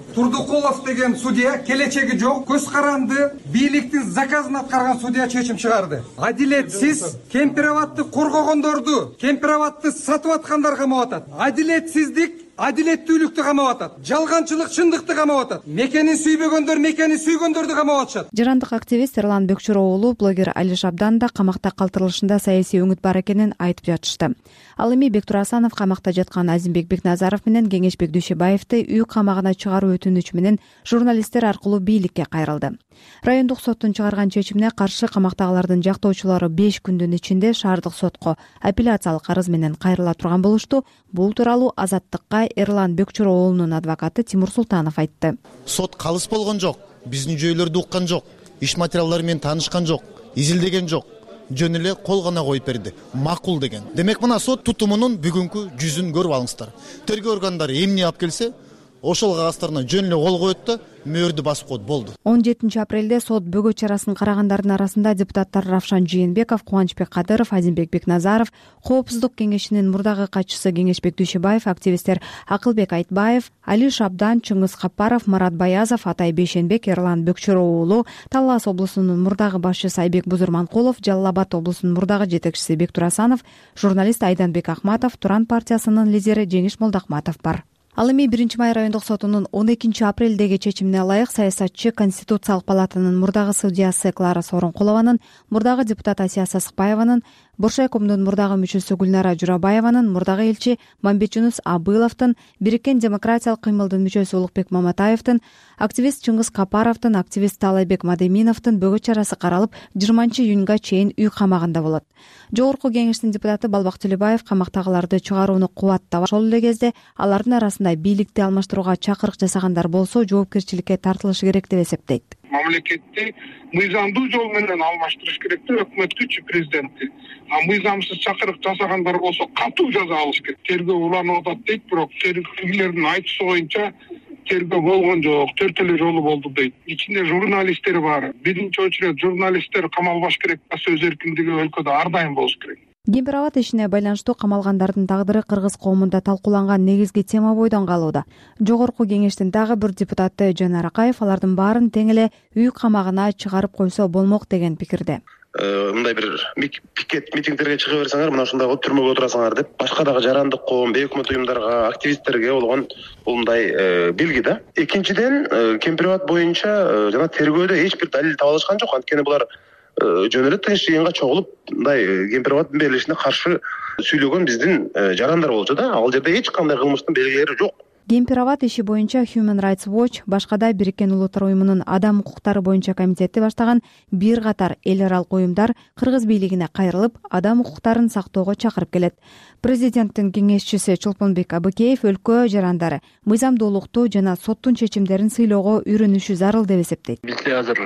Турдукулов деген судья келечеги жок, көз каранды бийликтин заказын аткарган судья чечим чыгарды. Адилетсиз кемпир абадты коргогондорду, кемпир абадты сатып аткандар камап атат. Адилетсиздик адилеттүүлүктү камап атат. Жалганчылык чындыкты камап атат. Мекенин сүйбөгөндөр мекенин сүйгөндөрдү камап атышат. Жырандык активист Эрлан Бөкчөр уулу блогер Али Шабдан да камакта калтырылышында саясий өңүт бар экенин айтып жатышты. Ал эми Бектур Асанов камакта жаткан Азимбек Бекназаров менен Кеңешбек Дүйшөбаевди үй камагына чыгаруу өтүнүчү менен журналисттер аркылуу бийликке кайрылды. Райондук соттун чыгарган чечимине каршы камактагылардын жактоочулары беш күндүн ичинде шаардык сотко апелляциялык арыз менен кайрыла турган болушту. Бул тууралуу Азаттыкка Эрлан Бөкчөр уулунун адвокаты Тимур Султанов айтты. Сот калыс болгон жок, биздин жөйлөрдү уккан жок, иш материалдары менен таанышкан жок, изилдеген жок. Жөн эле кол гана коюп берди. Макул деген. Демек мына сот тутумунун бүгүнкү жүзүн көрүп алыңыздар. Тергөө органдары эмне алып келсе, ошол кагаздарына жөн эле кол коет да мөөрдү басып коет, болду. он жетинчи апрелде сот бөгөт чарасын карагандардын арасында депутаттар Равшан Жээнбеков, Кубанычбек Кадыров, Азимбек Бекназаров, Коопсуздук кеңешинин мурдагы катчысы Кеңешбек Дүйшөбаев, активисттер Акылбек Айтбаев, Али Шабдан, Чыңгыз Капаров, Марат Баязов, Атай Бейшенбек, Эрлан Бөкчөр уулу, Талас облусунун мурдагы башчысы Айбек Бузурманкулов, Жалал Абад облусунун мурдагы жетекчиси Бектур Асанов, журналист Айданбек Акматов, Туран партиясынын лидери Жеңиш Молдохматов бар. Ал эми биринчи май райондук сотунун он экинчи апрелдеги чечимине ылайык саясатчы Конституциялык палатанын мурдагы судьясы Клара Сооронкулованын, мурдагы депутат Асия Сасыкбаеванын, Боршайкомдун мурдагы мүчөсү Гүлнара Журабаеванын, мурдагы элчи Мамбетжунус Абыловдун, Бириккен демократиялык кыймылдын мүчөсү Улукбек Маматаевдин, активист Чыңгыз Капаровдун, активист Таалайбек Мадеминовдун бөгөт чарасы каралып, жыйырманчы июнга чейин үй камагында болот. Жогорку кеңештин депутаты Балбак Төлөбаев камактагыларды чыгарууну кубаттап, ошол эле кезде алардын арасында бийликти алмаштырууга чакырык жасагандар болсо, жоопкерчиликке тартылышы керек деп эсептейт. Мамлекетти мыйзамдуу жол менен алмаштырыш керек да өкмөткүчү президентти. А мыйзамсыз чакырык жасагандар болсо катуу жаза алыш керек. Тергөө уланып атат дейт, бирок тергөөгчүлөрдүн айтышы боюнча тергөө болгон жок, төрт эле жолу болду дейт. Ичинде журналисттер бар. Биринчи очередь журналисттер камалбаш керек, сөз эркиндиги өлкөдө ар дайым болуш керек. Кемпир абад ишине байланыштуу камалгандардын тагдыры кыргыз коомунда талкууланган негизги тема бойдон калууда. Жогорку кеңештин дагы бир депутаты Жанар Акаев алардын баарын тең эле үй камагына чыгарып койсо болмок деген пикирде. Мындай бир пикет митингдерге чыга берсеңер, мына ушундай кылып түрмөгө отурасыңар деп, башка дагы жарандык коом, бейөкмөт уюмдарга, активисттерге болгон бул мындай белги да. Экинчиден, кемпир абад боюнча жана тергөөдө эч бир далил таба алышкан жок. Анткени булар жөн эле тынч жыйынга чогулуп, мындай кемпир абадтын берилишине каршы сүйлөгөн биздин жарандар болчу да. Ал жерде эч кандай кылмыштын белгилери жок. Кемпир абад иши боюнча Human Rights Watch, башкада Бириккен Улуттар уюмунун адам укуктары боюнча комитети баштаган бир катар эл аралык уюмдар кыргыз бийлигине кайрылып, адам укуктарын сактоого чакырып келет. Президенттин кеңешчиси Чолпонбек Абыкеев өлкө жарандары мыйзамдуулукту жана соттун чечимдерин сыйлоого үйрөнүшү зарыл деп эсептейт. Бизде азыр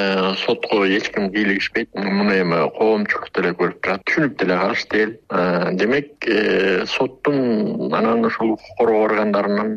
сотко эч ким кийлигишпейт. Муну эми коомчулук деле көрүп турат. Түшүнүп деле карашты эл. Демек, соттун анан ушул укук коргоо органдарынын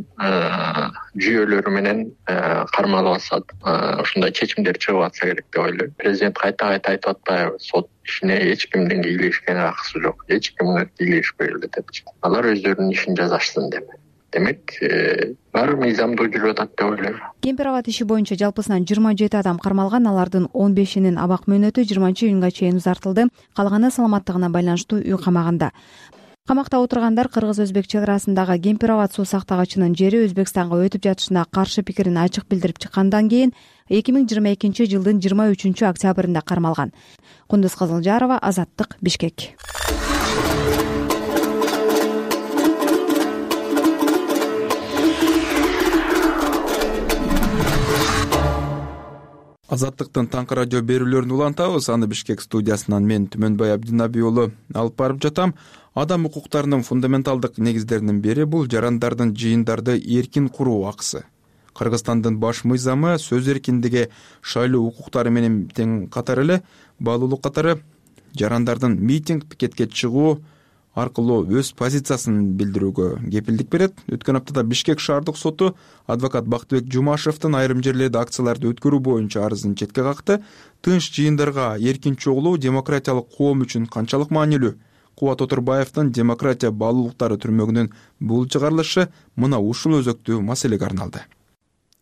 жүйөлөрү менен кармалып атсат, ушундай чечимдер чыгып атса керек деп ойлойм. Президент кайта кайта айтып атпайбы, сот ишине эч кимдин кийлигишкене акысы жок, эч кимге кийлигишпей эле депчи. Алар өздөрүнүн ишин жазашсын деп. Демек, баары мыйзамдуу жүрүп атат деп ойлойм. Кемпир абад иши боюнча жалпысынан жыйырма жети адам кармалган, алардын он бешинин абак мөөнөтү жыйырманчы июнга чейин узартылды, калганы саламаттыгына байланыштуу үй камагында. Камакта отургандар кыргыз-өзбек чек арасындагы Кемпир абад суу сактагычынын жери Өзбекстанга өтүп жатышына каршы пикирин ачык билдирип чыккандан кийин эки миң жыйырма экинчи жылдын жыйырма үчүнчү октябрында кармалган. Кундуз Кызылжарова, Азаттык, Бишкек. Азаттыктын таңкы радио берүүлөрүн улантабыз. Аны Бишкек студиясынан мен Түмөнбай Абдинаби уулу алып барып жатам. Адам укуктарынын фундаменталдык негиздеринин бири бул жарандардын жыйындарды эркин куруу акысы. Кыргызстандын баш мыйзамы сөз эркиндиги, шайлоо укуктары менен тең катары эле баалуулук катары жарандардын митинг, пикетке чыгуу аркылуу өз позициясын билдирүүгө кепилдик берет. Өткөн аптада Бишкек шаардык соту адвокат Бактыбек Жумашевдин айрым жерлерде акцияларды өткөрүү боюнча арызын четке какты. Тынч жыйындарга эркин чогулуу демократиялык коом үчүн канчалык маанилүү? Кубат Отурбаевдин демократия баалуулуктары түрмөгүнүн бул чыгарылышы мына ушул өзөктүү маселеге арналды.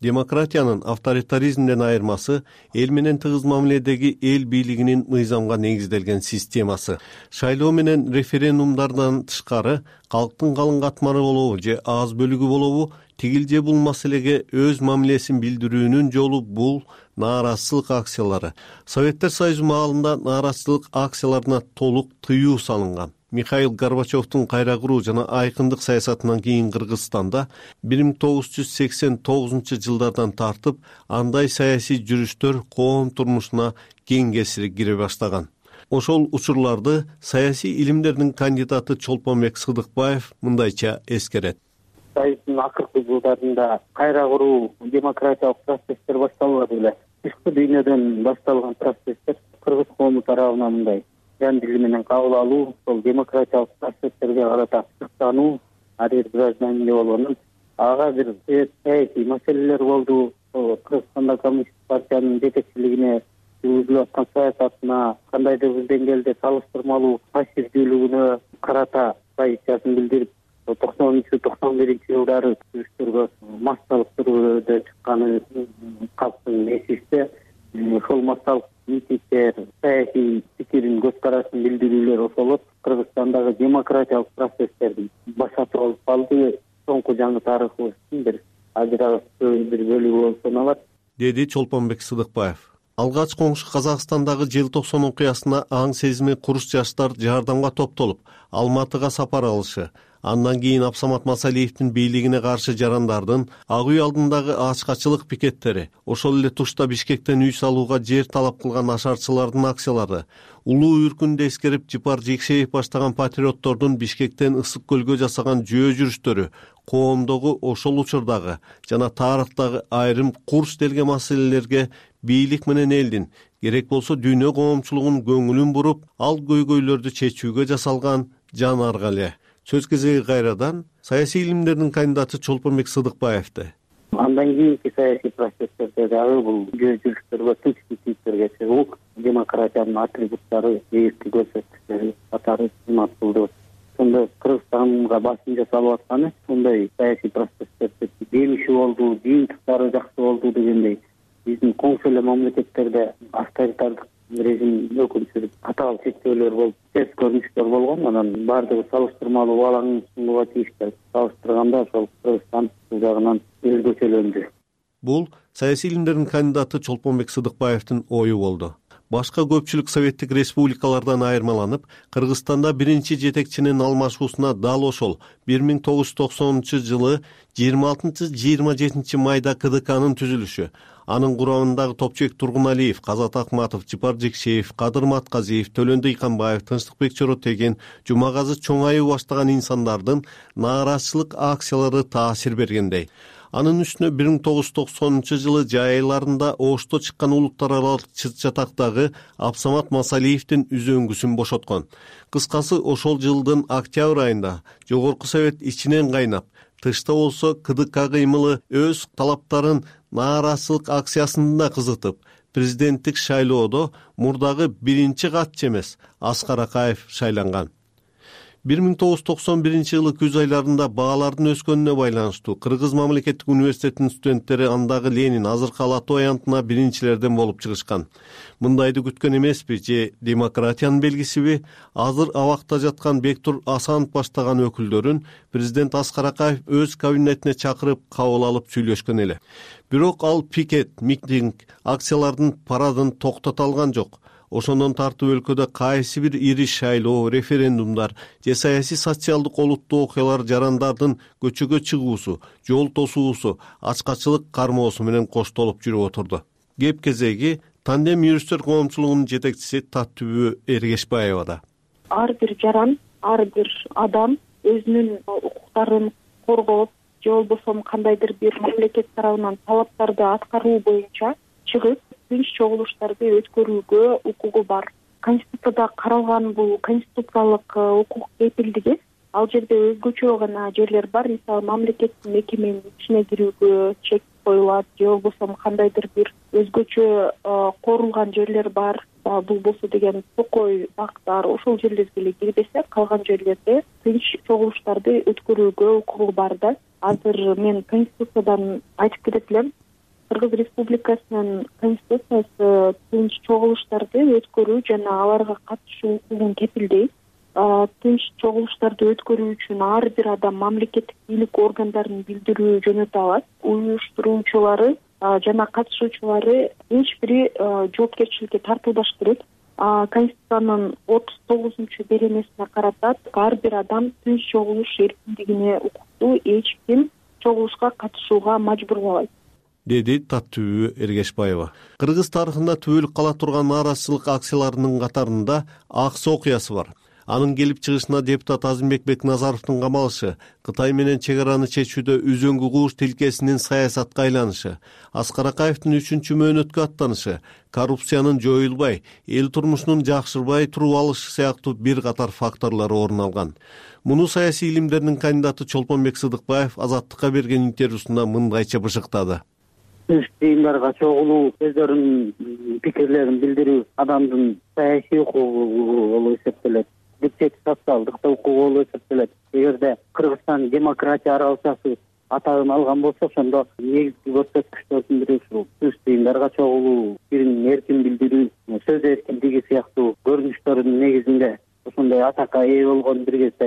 демократиянын авторитаризмден айырмасы эл менен тыгыз мамиледеги эл бийлигинин мыйзамга негизделген системасы. Шайлоо менен референдумдардан тышкары калктын калың катмары болобу же аз бөлүгү болобу, тигил же бул маселеге өз мамилесин билдирүүнүн жолу бул нааразычылык акциялары. Советтер Союзу маалында нааразычылык акцияларына толук тыюу салынган. Михаил Горбачевдун кайра куруу жана айкындык саясатынан кийин Кыргызстанда бир миң тогуз жүз сексен тогузунчу жылдардан тартып андай саясий жүрүштөр коом турмушуна кең кесири кире баштаган. Ошол учурларды саясий илимдердин кандидаты Чолпонбек Сыдыкбаев мындайча эскерет. Союздун акыркы жылдарында кайра куруу демократиялык процесстер башталбады эле. Тышкы дүйнөдөн башталган процесстер кыргыз коому тарабынан мындай жан дили менен кабыл алуу, сол демократиялык процесстерге карата сыктануу, ар бир гражданин болгону, ага бир саясий маселелер болду. Кыргызстанда коммунист партиянын жетекчилигине жүргүзүлүп аткан саясатына, кандайдыр бир деңгээлде салыштырмалуу пассивдүүлүгүнө карата позициясын билдирип, токсонунчу токсон биринчи жылдары жүрүштөргө массалык түрдө чыкканы калктын эсинде. Ошол массалык митингдер, саясий пикирин, көз карашын билдирүүлөр ошолор Кыргызстандагы демократиялык процесстердин башаты болуп калды. Соңку жаңы тарыхыбыздын бир ажырагыс бир бөлүгү болуп саналат, деди Чолпонбек Сыдыкбаев. Алгач коңшу Казакстандагы желтоқсан окуясына аң сезими куруш жаштар жардамга топтолуп, Алматыга сапар алышы, андан кийин Абсамат Масалиевдин бийлигине каршы жарандардын Ак үй алдындагы ачкачылык пикеттери, ошол эле тушта Бишкектен үй салууга жер талап кылган ашарчылардын акциялары, улуу үркүндү эскерип Жыпар Жекшеев баштаган патриоттордун Бишкектен Ысык көлгө жасаган жөө жүрүштөрү, коомдогу ошол учурдагы жана тарыхтагы айрым курч делген маселелерге бийлик менен элдин, керек болсо дүйнө коомчулугунун көңүлүн буруп, ал көйгөйлөрдү чечүүгө жасалган жан арга эле. Сөз кезеги кайрадан саясий илимдердин кандидаты Чолпонбек Сыдыкбаевди. Андан кийинки саясий процесстерде дагы бул жөө жүрүштөргө, тынчтыктерге чыгуу, демократиянын атрибуттары, эски көрсөткүчтөрү катары кызмат кылды. Сонда Кыргызстанга басым жасалып атканы, сондай саясий процесстерде жемиши болду, жыйынтыктары жакшы болду дегендей. Биздин коңшу эле мамлекеттерде авторитардык режим өкүм сүрүп, катаал чектөөлөр болуп, терс көрүнүштөр болгон. Анан баардыгы салыштырмалуу балаңын сунууга тийиштүү. Салыштырганда ошол Кыргызстан бул жагынан өзгөчөлөндү. Бул саясий илимдердин кандидаты Чолпонбек Сыдыкбаевдин ою болду. Башка көпчүлүк советтик республикалардан айырмаланып, Кыргызстанда биринчи жетекчинин алмашуусуна дал ошол бир миң тогуз жүз токсонунчу жылы жыйырма алтынчы жыйырма жетинчи майда КДКнын түзүлүшү, анын курамындагы Топчек Тургуналиев, Казат Акматов, Жыпар Жекшеев, Кадыр Матказиев, Төлөн Дыйканбаев, Тынчтыкбек Чоротеген, Жумагазы Чоңаев баштаган инсандардын нааразычылык акциялары таасир бергендей. Анын үстүнө бир миң тогуз жүз токсонунчу жылы жай айларында Ошто чыккан улуттар аралык чыт чатактагы Абсамат Масалиевдин үзөңгүсүн бошоткон. Кыскасы ошол жылдын октябрь айында Жогорку Совет ичинен кайнап, тышта болсо КДК кыймылы өз талаптарын нааразычылык акциясында кызытып, президенттик шайлоодо мурдагы биринчи катчы эмес Аскар Акаев шайланган. бир миң тогуз жүз токсон биринчи жылы күз айларында баалардын өскөнүнө байланыштуу Кыргыз мамлекеттик университетинин студенттери андагы Ленин азыркы Ала Тоо аянтына биринчилерден болуп чыгышкан. Мындайды күткөн эмеспи же демократиянын белгисиби? Азыр абакта жаткан Бектур Асанов баштаган өкүлдөрүн президент Аскар Акаев өз кабинетине чакырып кабыл алып сүйлөшкөн эле. Бирок ал пикет, митинг, акциялардын парадын токтото алган жок. Ошондон тартып өлкөдө кайсы бир ири шайлоо, референдумдар же саясий социалдык олуттуу окуялар жарандардын көчөгө чыгуусу, жол тосуусу, ачкачылык кармоосу менен коштолуп жүрүп отурду. Кеп кезеги Тандем юристтер коомчулугунун жетекчиси Таттүбү Эргешбаевада. Ар бир жаран, ар бир адам өзүнүн укуктарын коргоп, же болбосо кандайдыр бир мамлекет тарабынан талаптарды аткаруу боюнча чыгып, тынч чогулуштарды өткөрүүгө укугу бар. Конституцияда каралган бул конституциялык укук кепилдиги ал жерде өзгөчө гана жерлер бар. Мисалы, мамлекеттин мекеменин ичине кирүүгө чек коюлат, же болбосо кандайдыр бир өзгөчө корулган жерлер бар. Бул болсо деген токой бактар, ошол жерлерге эле кирбесе, калган жерлерде тынч чогулуштарды өткөрүүгө укугу бар да. Азыр мен конституциядан айтып кетет элем. Кыргыз Республикасынын конституциясы тынч чогулуштарды өткөрүү жана аларга катышуу укугун кепилдейт. Тынч чогулуштарды өткөрүү үчүн ар бир адам мамлекеттик бийлик органдарын билдирүү жөнөтө алат. Уюштуруучулары жана катышуучулары эч бири жоопкерчиликке тартылбаш керек. Конституциянын отуз тогузунчу беренесине карата ар бир адам тынч чогулуш эркиндигине укуктуу, эч ким чогулушка катышууга мажбурлабайт, деди Таттүбү Эргешбаева. Кыргыз тарыхында түбөлүк кала турган нааразычылык акцияларынын катарында Ак Суу окуясы бар. Анын келип чыгышына депутат Азимбек Бекназаровдун камалышы, Кытай менен чек араны чечүүдө үзөңгү кууш тилкесинин саясатка айланышы, Аскар Акаевдин үчүнчү мөөнөткө аттанышы, коррупциянын жоюлбай, эл турмушунун жакшырбай туруп алышы сыяктуу бир катар факторлор орун алган. Муну саясий илимдердин кандидаты Чолпонбек Сыдыкбаев Азаттыкка берген интервьюсунда мындайча бышыктады. Түз тыйымдарга чогулуу, өздөрүнүн пикирлерин билдирүү адамдын саясий укугу болуп эсептелет. Бюджет социалдык укугу болуп эсептелет. Эгерде Кыргызстан демократия аралашасы атагын алган болсо, ошондо негизги көрсөткүчтөрдүн бири ушул түз тыйымдарга чогулуу, пикирин эркин билдирүү, сөз эркиндиги сыяктуу көрүнүштөрдүн негизинде ошондой атакка ээ болгон бир кезде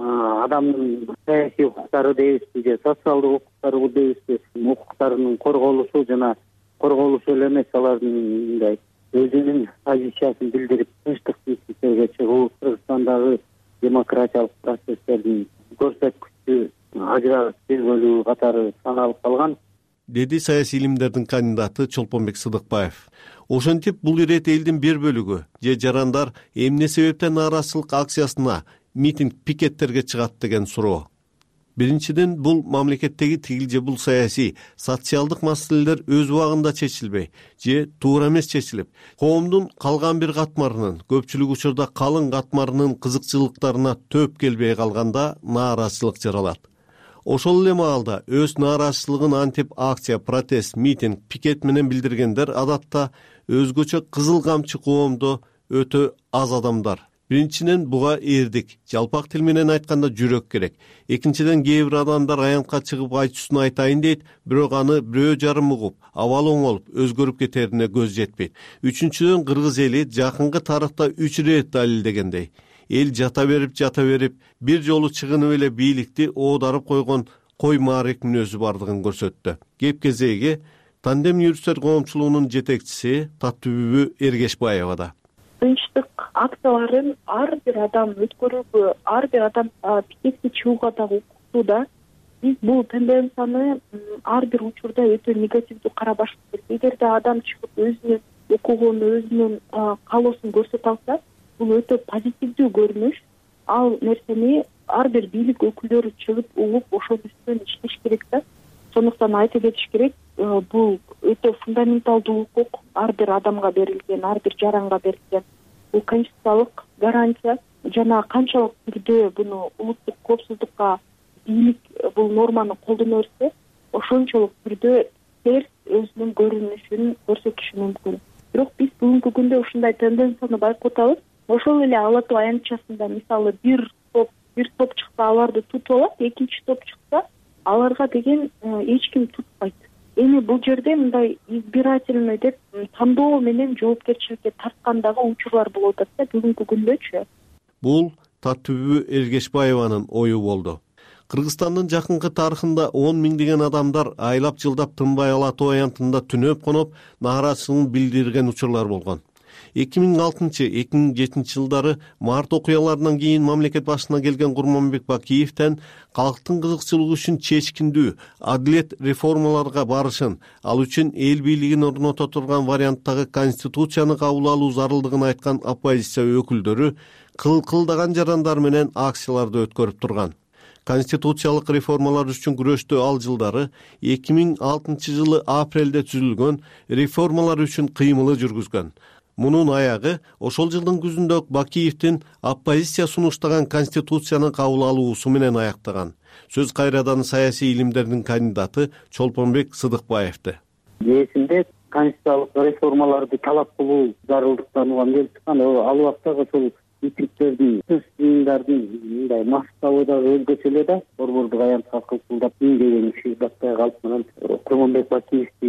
адамдын саясий укуктары дейбизби же социалдык укуктары дейбизби, укуктарынын корголушу жана корголушу эле эмес, алардын мындай өзүнүн позициясын билдирип тынчтык принциптерге чыгуу Кыргызстандагы демократиялык процесстердин көрсөткүчү ажырагыс көзбөлүү катары саналып калган, деди саясий илимдердин кандидаты Чолпонбек Сыдыкбаев. Ошентип бул ирет элдин бир бөлүгү же жарандар эмне себептен нааразычылык акциясына, митинг, пикеттерге чыгат деген суроо. Биринчиден, бул мамлекеттеги тигил же бул саясий, социалдык маселелер өз убагында чечилбей же туура эмес чечилип, коомдун калган бир катмарынын, көпчүлүк учурда калың катмарынын кызыкчылыктарына төп келбей калганда нааразычылык жаралат. Ошол эле маалда өз нааразычылыгын антип акция, протест, митинг, пикет менен билдиргендер адатта өзгөчө кызыл камчы коомдо өтө аз адамдар. Биринчиден, буга эрдик, жалпак тил менен айтканда жүрөк керек. Экинчиден, кээ бир адамдар аянтка чыгып айтчусун айтайын дейт, бирок аны бирөө жарым угуп, абалы оңолуп, өзгөрүп кетерине көз жетпейт. Үчүнчүдөн, кыргыз эли жакынкы тарыхта үч ирет далилдегендей, эл жата берип жата берип бир жолу чыгынып эле бийликти оодарып койгон кой маарек мүнөзү бардыгын көрсөттү. Кеп кезеги Тандем юристтер коомчулугунун жетекчиси Таттүбү Эргешбаевада. Тынчтык акцияларын ар бир адам өткөрүүгө, ар бир адам пикетке чыгууга дагы укуктуу да. Биз бул тенденцияны ар бир учурда өтө негативдүү карабаш керек. Эгерде адам чыгып өзүнүн укугун, өзүнүн каалоосун көрсөтө алса, бул өтө позитивдүү көрүнүш. Ал нерсени ар бир бийлик өкүлдөрү чыгып угуп, ошол үстүнөн иштеш керек да. Сондуктан айта кетиш керек, бул өтө фундаменталдуу укук, ар бир адамга берилген, ар бир жаранга берилген. Бул конституциялык гарантия жана канчалык түрдө буну улуттук коопсуздукка бийлик бул норманы колдоно берсе, ошончолук түрдө терс өзүнүн көрүнүшүн көрсөтүшү мүмкүн. Бирок биз бүгүнкү күндө ушундай тенденцияны байкап атабыз. Ошол эле Ала Тоо аянтчасында мисалы бир топ бир топ чыкса аларды тутуп алат, экинчи топ чыкса аларга деген эч ким тутпайт. Эми бул жерде мындай избирательный деп тандоо менен жоопкерчиликке тарткандагы учурлар болуп атат да бүгүнкү күндөчү. Бул Таттүбү Эргешбаеванын ою болду. Кыргызстандын жакынкы тарыхында он миңдеген адамдар айлап жылдап тынбай Ала Тоо аянтында түнөп коноп нааразычылыгын билдирген учурлар болгон. эки миң алтынчы — эки миң жетинчи жылдары март окуяларынан кийин мамлекет башына келген Курманбек Бакиевден калктын кызыкчылыгы үчүн чечкиндүү адилет реформаларга барышын, ал үчүн эл бийлигин орното турган варианттагы конституцияны кабыл алуу зарылдыгын айткан оппозиция өкүлдөрү кыл-кылдаган жарандар менен акцияларды өткөрүп турган. Конституциялык реформалар үчүн күрөштө ал жылдары эки миң алтынчы жылы апрелде түзүлгөн реформалар үчүн кыймылы жүргүзгөн. Мунун аягы ошол жылдын күзүндө Бакиевдин оппозиция сунуштаган конституцияны кабыл алуусу менен аяктаган. Сөз кайрадан саясий илимдердин кандидаты Чолпонбек Сыдыкбаевди. Эсимде конституциялык реформаларды талап кылуу зарылдыктанууга келип чыккан. Ал убакта ошол митингдердин, тыйымдардын мындай массалыгы да өзгөчө эле да, борбордук аянтка кылсылдап миңдеген киши батпай калып, анан Курманбек Бакиевди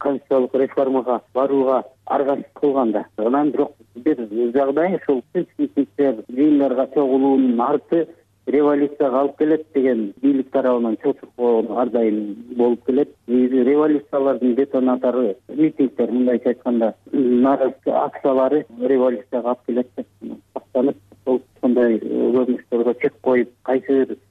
конституциялык реформага барууга аргасыз кылган да. Анан бирок бир жагдай ушул тынчсыздыктар, жыйындарга чогулуунун арты революцияга алып келет деген бийлик тарабынан чочуркоо ар дайым болуп келет. Революциялардын детонатору митингдер, мындайча айтканда нааразычылык акциялары революцияга алып келет деп сактанып, ошондой көрүнүштөргө чек коюп, кайсы бир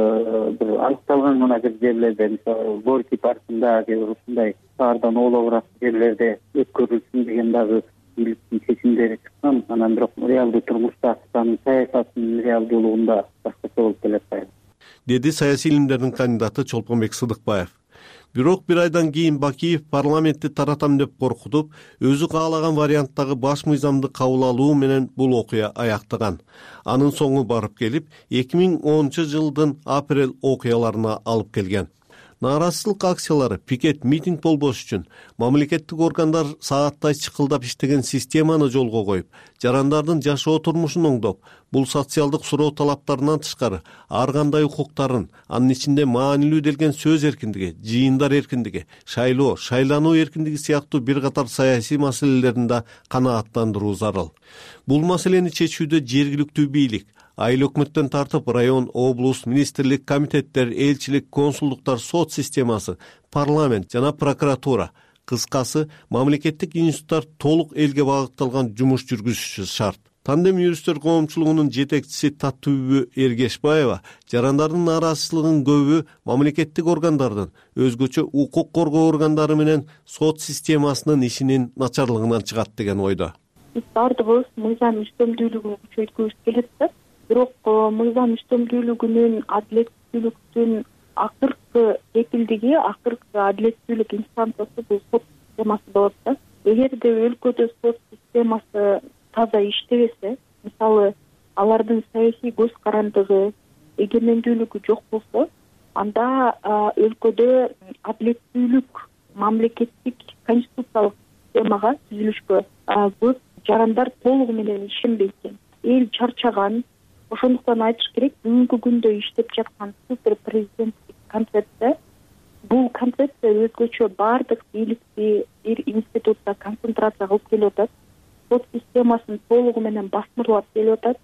бир аныкталган мына бир жерлерде, мисалы Горький паркында же ушундай шаардан оолобураак жерлерде өткөрүлсүн деген дагы бийликтин чечимдери чыккан. Анан бирок реалдуу турмушта саясаттын реалдуулугунда башкача болуп келет, деди саясий илимдердин кандидаты Чолпонбек Сыдыкбаев. Бирок бир айдан кийин Бакиев парламентти таратам деп коркутуп, өзү каалаган варианттагы баш мыйзамды кабыл алуу менен бул окуя аяктаган. Анын соңу барып келип, эки миң онунчу жылдын апрель окуяларына алып келген. Нааразычылык акциялары, пикет, митинг болбош үчүн мамлекеттик органдар сааттай чыкылдап иштеген системаны жолго коюп, жарандардын жашоо турмушун оңдоп, бул социалдык суроо талаптарынан тышкары ар кандай укуктарын, анын ичинде маанилүү делген сөз эркиндиги, жыйындар эркиндиги, шайлоо, шайлануу эркиндиги сыяктуу бир катар саясий маселелерин да канааттандыруу зарыл. Бул маселени чечүүдө жергиликтүү бийлик, айыл өкмөттөн тартып район, облус, министрлик, комитеттер, элчилик, консулдуктар, сот системасы, парламент жана прокуратура, кыскасы мамлекеттик институттар толук элге багытталган жумуш жүргүзүшү шарт. Тандем юристтер коомчулугунун жетекчиси Таттүбү Эргешбаева жарандардын нааразычылыгынын көбү мамлекеттик органдардын, өзгөчө укук коргоо органдары менен сот системасынын ишинин начарлыгынан чыгат деген ойдо. Биз баардыгыбыз мыйзам үстөмдүүлүгүн күчөйткүбүз келет да. Бирок мыйзам үстөмдүүлүгүнүн, адилеттүүлүктүн акыркы кепилдиги, акыркы адилеттүүлүк инстанциясы бул сот системасы болот да. Эгерде өлкөдө сот системасы таза иштебесе, мисалы алардын саясий көз карандыгы, эгемендүүлүгү жок болсо, анда өлкөдө адилеттүүлүк, мамлекеттик конституциялык системага түзүлүшкө көп жарандар толугу менен ишенбейт экен. Эл чарчаган. Ошондуктан айтыш керек, бүгүнкү күндө иштеп жаткан супер президенттик концепция, бул концепция өзгөчө баардык бийликти бир институтта концентрация кылып келип атат. Сот системасын толугу менен басмырлап келип атат.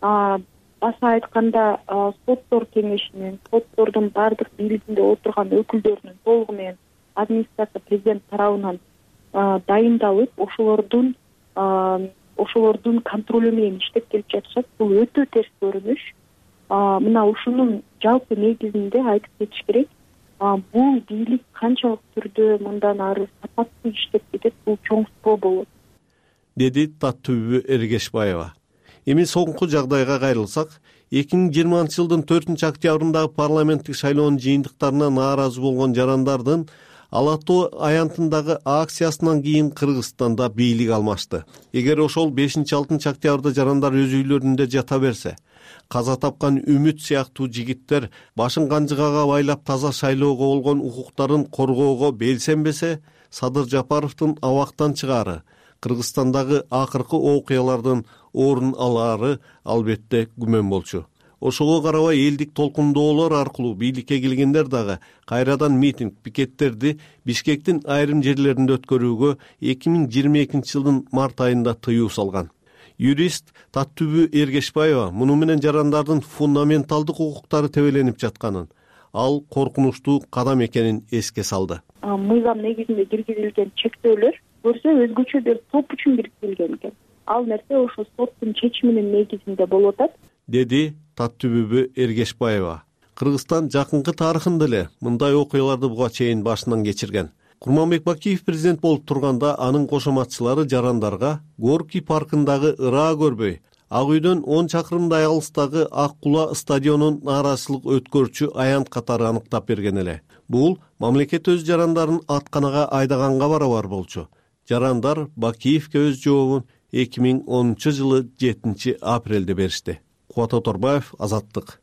Баса айтканда, соттор кеңешинин, соттордун баардык бийлигинде отурган өкүлдөрүнүн толугу менен администрация президент тарабынан дайындалып, ошолордун ошолордун контролу менен иштеп келип жатышат. Бул өтө терс көрүнүш. Мына ушунун жалпы негизинде айтып кетиш керек. Бул бийлик канчалык түрдө мындан ары сапаттуу иштеп кетет, бул чоң суроо болот, деди Таттүбү Эргешбаева. Эми соңку жагдайга кайрылсак, эки миң жыйырманчы жылдын төртүнчү октябрындагы парламенттик шайлоонун жыйынтыктарына нааразы болгон жарандардын Ала тоо аянтындагы акциясынан кийин Кыргызстанда бийлик алмашты. Эгер ошол бешинчи-алтынчы октябрда жарандар өз үйлөрүндө жата берсе, каза тапкан Үмүт сыяктуу жигиттер башын канжыгага байлап таза шайлоого болгон укуктарын коргоого белсенбесе, Садыр Жапаровдун абактан чыгаары, Кыргызстандагы акыркы окуялардын орун алаары албетте күмөн болчу. Ошого карабай элдик толкундоолор аркылуу бийликке келгендер дагы кайрадан митинг, пикеттерди Бишкектин айрым жерлеринде өткөрүүгө эки миң жыйырма экинчи жылдын март айында тыюу салган. Юрист Таттүбү Эргешбаева муну менен жарандардын фундаменталдык укуктары тебеленип жатканын, ал коркунучтуу кадам экенин эске салды. Мыйзам негизинде киргизилген чектөөлөр көрсө өзгөчө бир топ үчүн киргизилген экен. Ал нерсе ошо соттун чечиминин негизинде болуп атат, деди Таттүбү Эргешбаева. Кыргызстан жакынкы тарыхында эле мындай окуяларды буга чейин башынан кечирген. Курманбек Бакиев президент болуп турганда анын кошоматчылары жарандарга Горький паркындагы ыраа көрбөй, Ак үйдөн он чакырымдай алыстагы Ак Кула стадионун нааразычылык өткөрчү аянт катары аныктап берген эле. Бул мамлекет өз жарандарын атканага айдаганга барабар болчу. Жарандар Бакиевке өз жообун эки миң онунчу жылы жетинчи апрелде беришти. Кубат Оторбаев, Азаттык.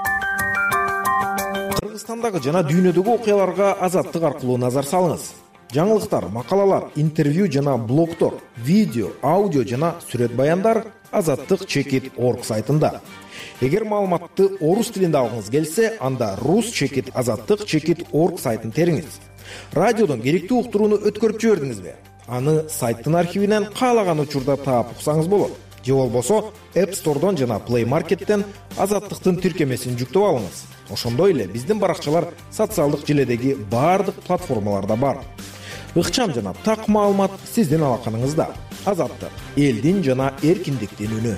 Кыргызстандагы жана дүйнөдөгү окуяларга Азаттык аркылуу назар салыңыз. Жаңылыктар, макалалар, интервью жана блогтор, видео, аудио жана сүрөт баяндар азаттык чекит точка орг сайтында. Эгер маалыматты орус тилинде алгыңыз келсе, анда рус чекит азаттык чекит точка орг сайтын териңиз. радиодон керектүү уктурууну өткөрүп жибердиңизби? Аны сайттын архивинен каалаган учурда таап уксаңыз болот. Же болбосо App Store'дон жана Play Market'тен Азаттыктын тиркемесин жүктөп алыңыз. Ошондой эле биздин баракчалар социалдык желедеги баардык платформаларда бар. Ыкчам жана так маалымат сиздин алаканыңызда. Азаттык — элдин жана эркиндиктин үнү.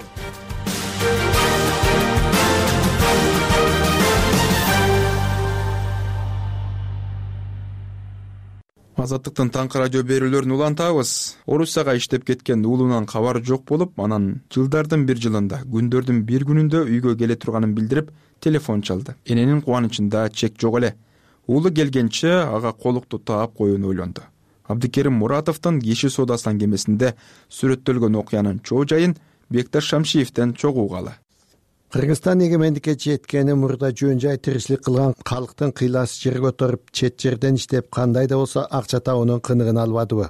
Азаттыктын таңкы радио берүүлөрүн улантабыз. Орусияга иштеп кеткен уулунан кабар жок болуп, анан жылдардын бир жылында күндөрдүн бир күнүндө үйгө келе турганын билдирип, телефон чалды. Эненин кубанычында чек жок эле. Уулу келгенче ага колукту таап коюуну ойлонду. Абдикерим Муратовдун киши соодасынан кемесинде сүрөттөлгөн окуянын чоо жайын Бекташ Шамшиевден чогуугалы. Кыргызстан эгемендикке жеткени мурда жөн жай тиричилик кылган калктын кыйласы жерге отуруп, чет жерден иштеп кандай да болсо акча табуунун кыныгын албадыбы?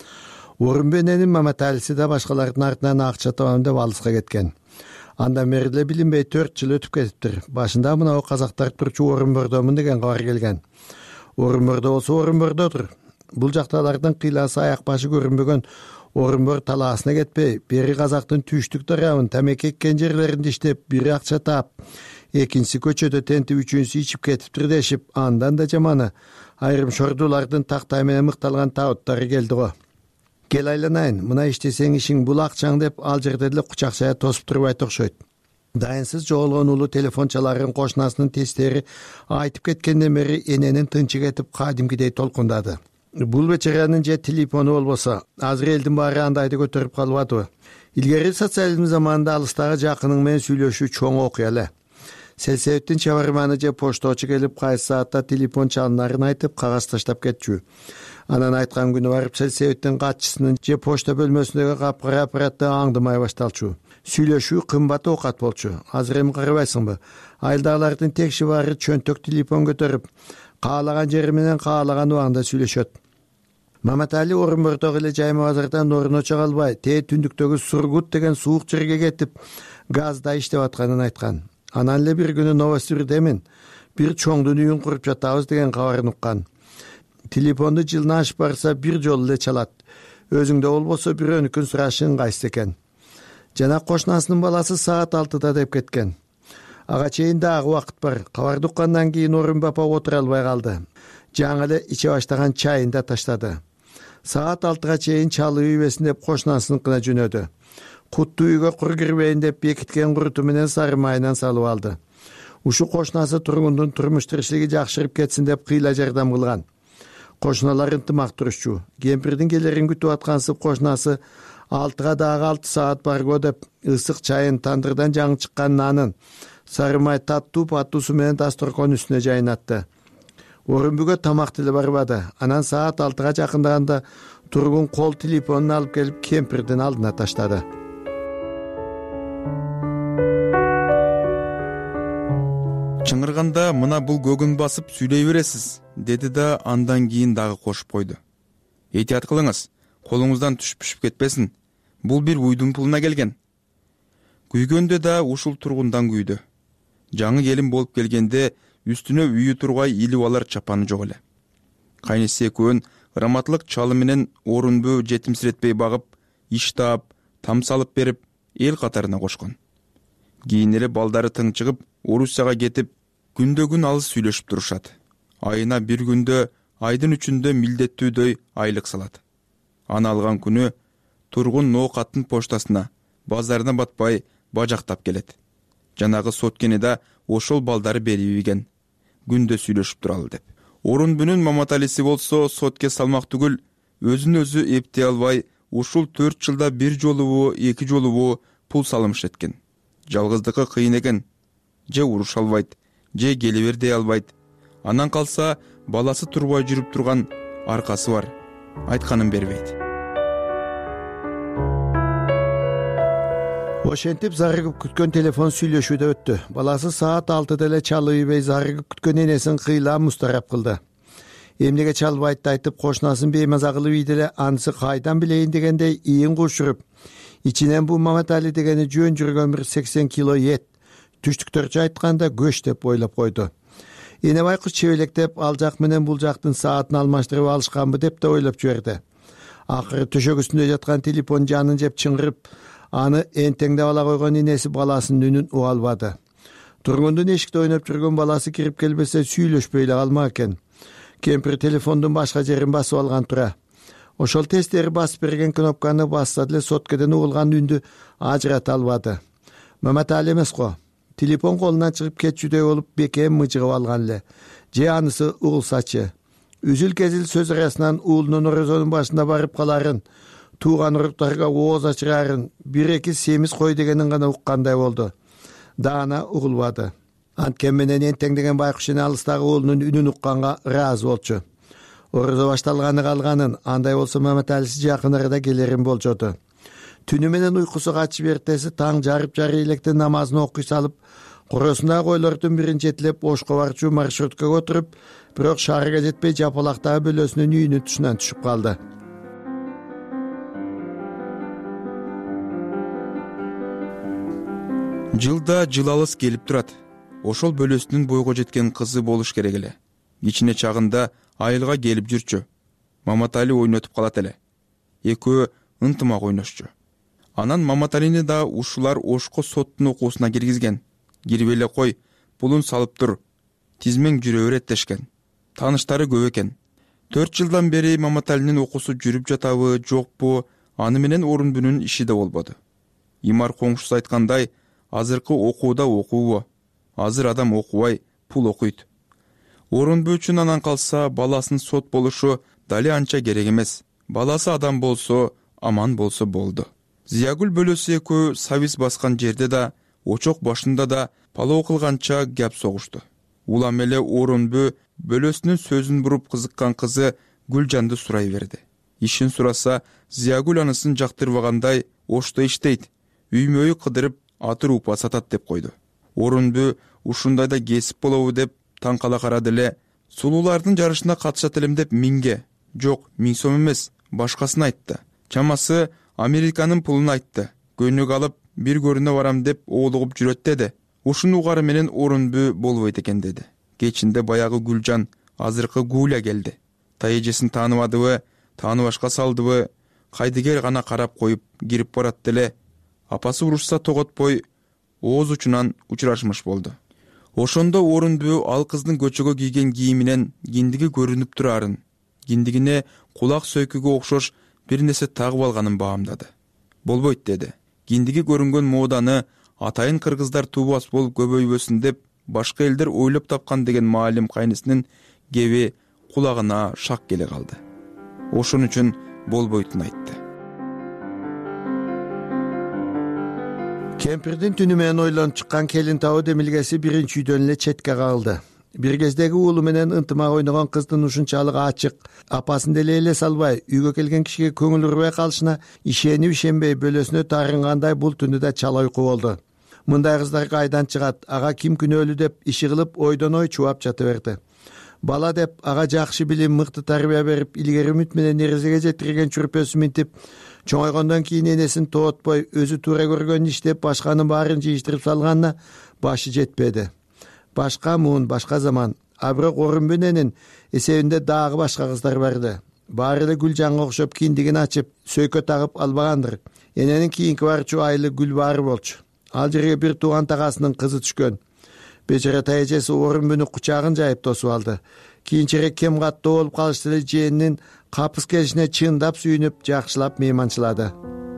Орунбененин Маматалиси да башкалардын артынан акча табам деп алыска кеткен. Андан бери эле билинбей төрт жыл өтүп кетиптир. Башында мынау казактар турчу Орунбордомун деген кабар келген. Орунбордо болсо Орунбордодур. Бул жакталардын кыйласы аяк башы көрүнбөгөн Орунбор талаасына кетпей, бери казактын түштүк тарабын тамеки эккен жерлеринде иштеп, бири акча таап, экинчиси көчөдө тентип, үчүнчүсү ичип кетиптир дешип, андан да жаманы айрым шордуулардын тактай менен мыкталган табыттары келди го. Кел айланайын, мына иштесең ишиң бул акчаң деп ал жерде эле кучакчая тосуп турбайт окшойт. Дайынсыз жоголгон улуу телефон чаларын кошунасынын тестери айтып кеткенден бери эненин тынчы кетип, кадимкидей толкундады. Бул бечаранын же телефону болбосо, азыр элдин баары андайды көтөрүп калбадыбы? Илгери социализм заманында алыстагы жакының менен сүйлөшүү чоң окуя эле. Селсебиттин чабарманы же пошточу келип, кайсы саатта телефон чалынарын айтып, кагаз таштап кетчү. Анан айткан күнү барып Селсебиттин катчысынын же почта бөлмөсүндөгү капкара аппаратты аңдымай башталчу. Сүйлөшүү кымбат оокат болчу. Азыр эми карабайсыңбы? Айылдагылардын текши баары чөнтөк телефон көтөрүп, каалаган жери менен каалаган убагында сүйлөшөт. Маматали Орунбордогу эле Жайма базардан орун очо калбай, тээ түндүктөгү Сургут деген суук жерге кетип, газда иштеп атканын айткан. Анан эле бир күнү Новосибирдемин, бир чоңдун үйүн куруп жатабыз деген кабарын уккан. Телефонду жылына ашып барса бир жолу эле чалат. Өзүңдө болбосо бирөөнүкүн сурашың кайсы экен. Жана кошунасынын баласы саат алтыда деп кеткен. Ага чейин дагы убакыт бар. Кабарды уккандан кийин Орунбапа отура албай калды. Жаңы эле иче баштаган чайын да таштады. Саат алтыга чейин чалып ийбесин деп кошунасыныкына жөнөдү. Куттуу үйгө кур кирбейин деп бекиткен куруту менен сары майынан салып алды. Ушу кошунасы тургундун турмуш тиричилиги жакшырып кетсин деп кыйла жардам кылган. Кошуналар ынтымак турушчу. Кемпирдин келерин күтүп аткансып кошунасы алтыга дагы алты саат барго деп ысык чайын, тандырдан жаңы чыккан нанын, сары май таттуу паттуусу менен дасторкон үстүнө жайнатты. Орунбүгө тамак деле барбады. Анан саат алтыга жакындаганда тургун кол телефонун алып келип кемпирдин алдына таштады. Чыңырганда мына бул көгүн басып сүйлөй бересиз, деди да андан кийин дагы кошуп койду. Этият кылыңыз, колуңуздан түшүп кетпесин. Бул бир уйдун пулуна келген. Күйгөндө да ушул тургундан күйдү. Жаңы келин болуп келгенде үстүнө үйү тургай илип алар чапаны жок эле. Кайнысы экөөнүн раматлык чалы менен Орунбу жетимсиретпей багып, иш таап, там салып берип, эл катарына кошкон. Кийин эле балдары тың чыгып, Орусияга кетип, күндө күн алыс сүйлөшүп турушат. Айына бир күндө, айдын үчүндө милдеттүүдөй айлык салат. Аны алган күнү тургун ноокаттын поштасына, базарына батпай бажактап келет. Жанагы соткени да ошол балдары берип ийген. Күндө сүйлөшүп туралы деп. Орунбүнүн Маматалиси болсо сотке салмак түгүл, өзүн өзү эптей албай, ушул төрт жылда бир жолубу, эки жолубу пул салымыш эткен. Жалгыздыкы кыйын экен. Же уруша албайт, же келе бер дей албайт. Анан калса баласы турбай жүрүп турган аркасы бар. Айтканын бербейт. Ошентип зарыгып күткөн телефон сүйлөшүүдө өттү. Баласы саат алтыда эле чалып ийбей зарыгып күткөн энесин кыйла мустарап кылды. Эмнеге чалбайт айтып кошунасын беймаза кылып ийди эле, анысы кайдан билейин дегендей ийин кушуруп, ичинен бул Маматали дегени жөн жүргөн бир сексен кило эт, түштүктөрчө айтканда көч деп ойлоп койду. эне байкуш чебелектеп ал жак менен бул жактын саатын алмаштырып алышканбы деп да ойлоп жиберди. Акыры төшөк үстүндө жаткан телефон жанын жеп чыңгырып, аны энтеңдеп ала койгон энеси баласынын үнүн уга албады. Тургундун эшикте ойноп жүргөн баласы кирип келбесе сүйлөшпөй эле калмак экен. Кемпир телефондун башка жерин басып алган тура. Ошол тестери басып берген кнопканы басса деле соткеден угулган үндү ажырата албады. Маматали эмес го. Телефон колунан чыгып кетчүдөй болуп бекем мыжыгып алган эле. Же анысы угулсачы. Үзүл кезил сөз арасынан уулунун орозонун башында барып каларын, тууган уруктарга ооз ачырарын, бир эки семиз кой дегенин гана уккандай болду. Даана угулбады. Анткени менен энтең деген байкуш эне алыстагы уулунун үнүн укканга ыраазы болчу. Орозо башталганы калганын, андай болсо Маматалиси жакын арада келерин болжоду. Түнү менен уйкусу качып эртеси таң жарып жары электе намазын окуй салып, коросундагы койлордун бирин жетилеп Ошко барчу маршруткага отуруп, бирок шаарга жетпей жапалактагы бөлөсүнүн үйүнүн тушунан түшүп калды. Жылда жыл алыс келип турат. Ошол бөлөсүнүн бойго жеткен кызы болуш керек эле. Кичине чагында айылга келип жүрчү. Маматали ойнотуп калат эле. Экөө ынтымак ойношчу. Анан Маматалини да ушулар Ошко соттун окуусуна киргизген. Кирип эле кой, пулун салып тур. Тизмең жүрө берет дешкен. Тааныштары көп экен. төрт жылдан бери Маматалинин окуусу жүрүп жатабы, жокпу, аны менен Орунбүнүн иши да болбоду. Имар коңшусу айткандай, азыркы окууда окуубу? Азыр адам окубай, пул окуйт. Орунбү үчүн анан калса баласынын сот болушу дали анча керек эмес. Баласы адам болсо, аман болсо болду. Зиягүл бөлөсү экөө сабиз баскан жерде да, очок башында да палоо кылганча гап согушту. Улам эле Орунбү бөлөсүнүн сөзүн буруп кызыккан кызы Гүлжанды сурай берди. Ишин сураса, Зиягүл анысын жактырбагандай, Ошто иштейт, үймө үй кыдырып атыр упа сатат деп койду. Орунбү ушундайда кесип болобу деп таң кала карады эле, сулуулардын жарышына катышат элем деп миңге, жок, миң сом эмес, башкасын айтты. Чамасы Американын пулун айтты. Көнүк алып, бир көрүнө барам деп оолугуп жүрөт деди. Ушуну угары менен Орунбү болбойт экен деди. Кечинде баягы Гүлжан, азыркы Гуля келди. Тайэжесин тааныбадыбы, тааныбашка салдыбы, кайдыгер гана карап коюп кирип барат деле. Апасы урушса тоготпой, ооз учунан учурашмыш болду. Ошондо Орунбү ал кыздын көчөгө кийген кийиминен киндиги көрүнүп турарын, киндигине кулак сөйкүгө окшош бир нерсе тагып алганын баамдады. Болбойт деди. Киндиги көрүнгөн моданы атайын кыргыздар туубас болуп көбөйбөсүн деп башка элдер ойлоп тапкан деген маалим кайнысынын кеби кулагына шак келе калды. Ошон үчүн болбойтун айтты. Кемпирдин түнү менен ойлонуп чыккан келин табы демилгеси биринчи үйдөн эле четке калды. Бир кездеги уулу менен ынтымак ойногон кыздын ушунчалык ачык, апасын деле эле салбай, үйгө келген кишиге көңүл урбай калышына ишенип ишенбей бөлөсүнө тарынгандай бул түнү да чала уйку болду. Мындай кыздар кайдан чыгат? Ага ким күнөөлүү деп иши кылып ойдон ой чубап жата берди. Бала деп ага жакшы билим, мыкты тарбия берип, илгери үмүт менен нерезеге жетирген чүрпөсү минтип, чоңойгондон кийин энесин тоотпой, өзү туура көргөнүн иштеп, башканын баарын жыйыштырып салганына башы жетпеди. Башка муун, башка заман. А бирок Орунбүнүнүн эсебинде дагы башка кыздар барды. Баары эле Гүлжанга окшоп киндигин ачып, сөйкө тагып албагандыр. Эненин кийинки барчу айылы Гүлбаары болчу. Ал жерге бир тууган тагасынын кызы түшкөн. Бечара тайэжеси Орунбүнүн кучагын жайып тосуп алды. Кийинчерээк кем каттуу болуп калышты эле жээнинин капыс келишине чындап сүйүнүп, жакшылап мейманчылады.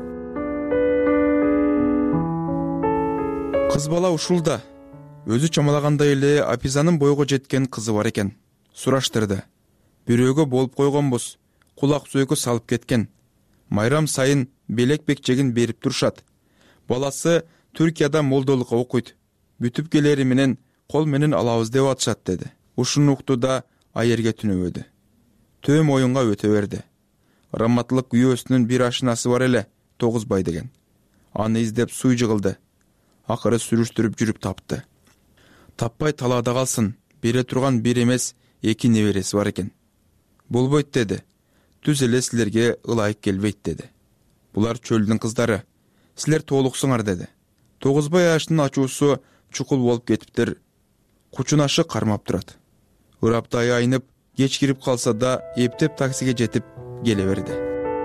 Кыз бала ушулда. Өзү чамалагандай эле Апизанын бойго жеткен кызы бар экен. Сураштырды. Бирөөгө болуп койгонбуз. Кулак сөйкө салып кеткен. Майрам сайын белек бекчегин берип турушат. Баласы Түркияда молдолукка окуйт. Бүтүп келери менен кол менен алабыз деп атышат деди. Ушуну укту да айерге түнөбөдү. Төө моюнга өтө берди. Раматтылык күйөөсүнүн бир ашынасы бар эле, Тогузбай деген. Аны издеп суй жыгылды. Акыры сүрүштүрүп жүрүп тапты. Таппай талаада калсын, бере турган бир эмес, эки небереси бар экен. Болбойт деди. Түз эле силерге ылайык келбейт деди. Булар чөлдүн кыздары. Силер толуксуңар деди. Тогузбай аштын ачуусу чукул болуп кетиптир. Кучунашы кармап турат. ураптай айнып кеч кирип калса да эптеп таксиге жетип келе берди.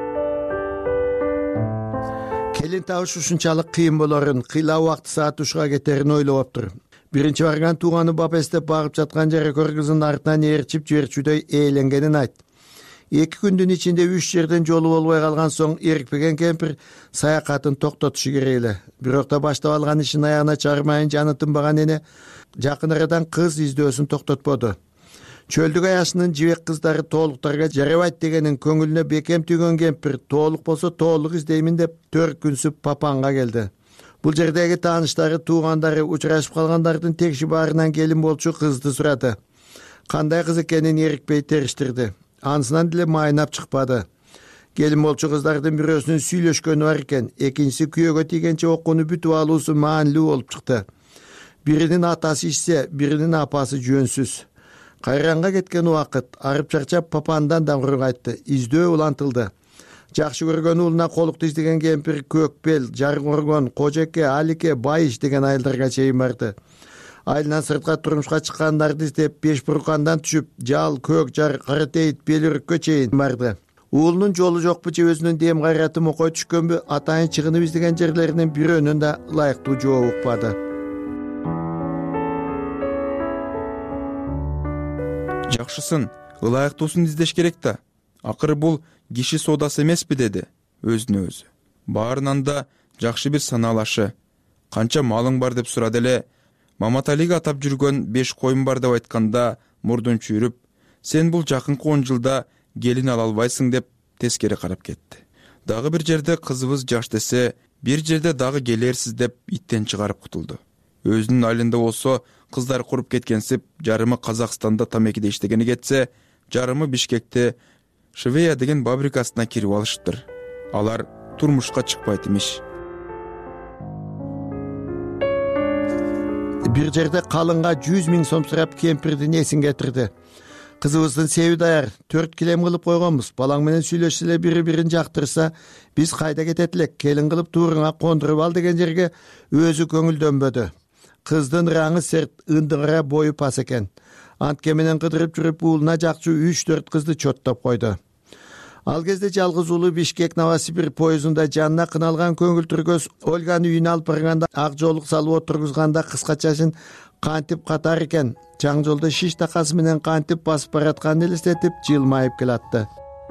келин табыш ушунчалык кыйын болорун, кыйла убакты саат ушуга кетерин ойлоптур. Биринчи барган тууганы бап эстеп багып жаткан жери кыргыздын артынан ээрчип жиберчүдөй ээленгенин айт. Эки күндүн ичинде үч жерден жолу болбой калган соң эрикпеген кемпир саякатын токтотушу керек эле. Бирок да баштап алган ишин аягына чыгармайын жаны тынбаган эне жакын арадан кыз издөөсүн токтотподу. Чөлдүк аяшынын жибек кыздары тоолуктарга жарабайт дегенин көңүлүнө бекем түйгөн кемпир тоолук болсо тоолук издеймин деп төрт күнсүп Папанга келди. Бул жердеги тааныштары, туугандары, учурашып калгандардын текши баарынан келин болчу кызды сурады. Кандай кыз экенин эрикпей териштирди. Анысынан деле майнап чыкпады. Келин болчу кыздардын бирөөсүнүн сүйлөшкөнү бар экен, экинчиси күйөөгө тийгенче окууну бүтүп алуусу маанилүү болуп чыкты. Биринин атасы ишсе, биринин апасы жөнсүз. Кайранга кеткен убакыт, арып чарчап Папандан да кайтты. Издөө улантылды. Жакшы көргөн уулуна колукту издеген кемпир Көкбел, Жаргоргон, Кожеке, Алике, Байыш деген айылдарга чейин барды. Айылынан сыртка турмушка чыккандарды издеп Беш буркандан түшүп, Жал, Көк Жар, Каратейит, Белүрүккө чейин барды. Уулунун жолу жокпу же өзүнүн дем кайраты мокой түшкөнбү, атайын чыгынып издеген жерлеринин бирөөнүн да ылайыктуу жооп укпады. Жакшысын, ылайыктуусун издеш керек да. Акыры бул киши соодасы эмеспи, деди өзүнө өзү. Баарынан да жакшы бир санаалашы. Канча малың бар деп сурады эле. Маматалиге атап жүргөн беш коюм бар деп айтканда мурдун чүйрүп, сен бул жакынкы он жылда келин ала албайсың деп тескери карап кетти. Дагы бир жерде кызыбыз жаш десе, бир жерде дагы келерсиз деп иттен чыгарып кутулду. Өзүнүн айылында болсо кыздар куруп кеткенсип, жарымы Казакстанда тамекиде иштегени кетсе, жарымы Бишкекте Швея деген фабрикасына кирип алыштыр. Алар турмушка чыкпайт имиш. Бир жерде калынга жүз миң сом сурап кемпирдин эсин кетирди. Кызыбыздын себи даяр, төрт килем кылып койгонбуз. Балаң менен сүйлөшсө эле бири-бирин жактырса, биз кайда кетет элек, келин кылып тууруңа кондуруп ал деген жерге өзү көңүлдөнбөдү. Кыздын раңы серт, ындыгыра бою пас экен. Антке менен кыдырып жүрүп уулуна жакчу үч төрт кызды чоттоп койду. Ал кезде жалгыз уулу Бишкек Новосибирь поездунда жанына кыналган көңүл түргөз Ольганы үйүнө алып барганда ак жолук салып отургузганда кыскачасын кантип катар экен. Чаң жолдо шиш такасы менен кантип басып баратканын элестетип жылмайып келатты.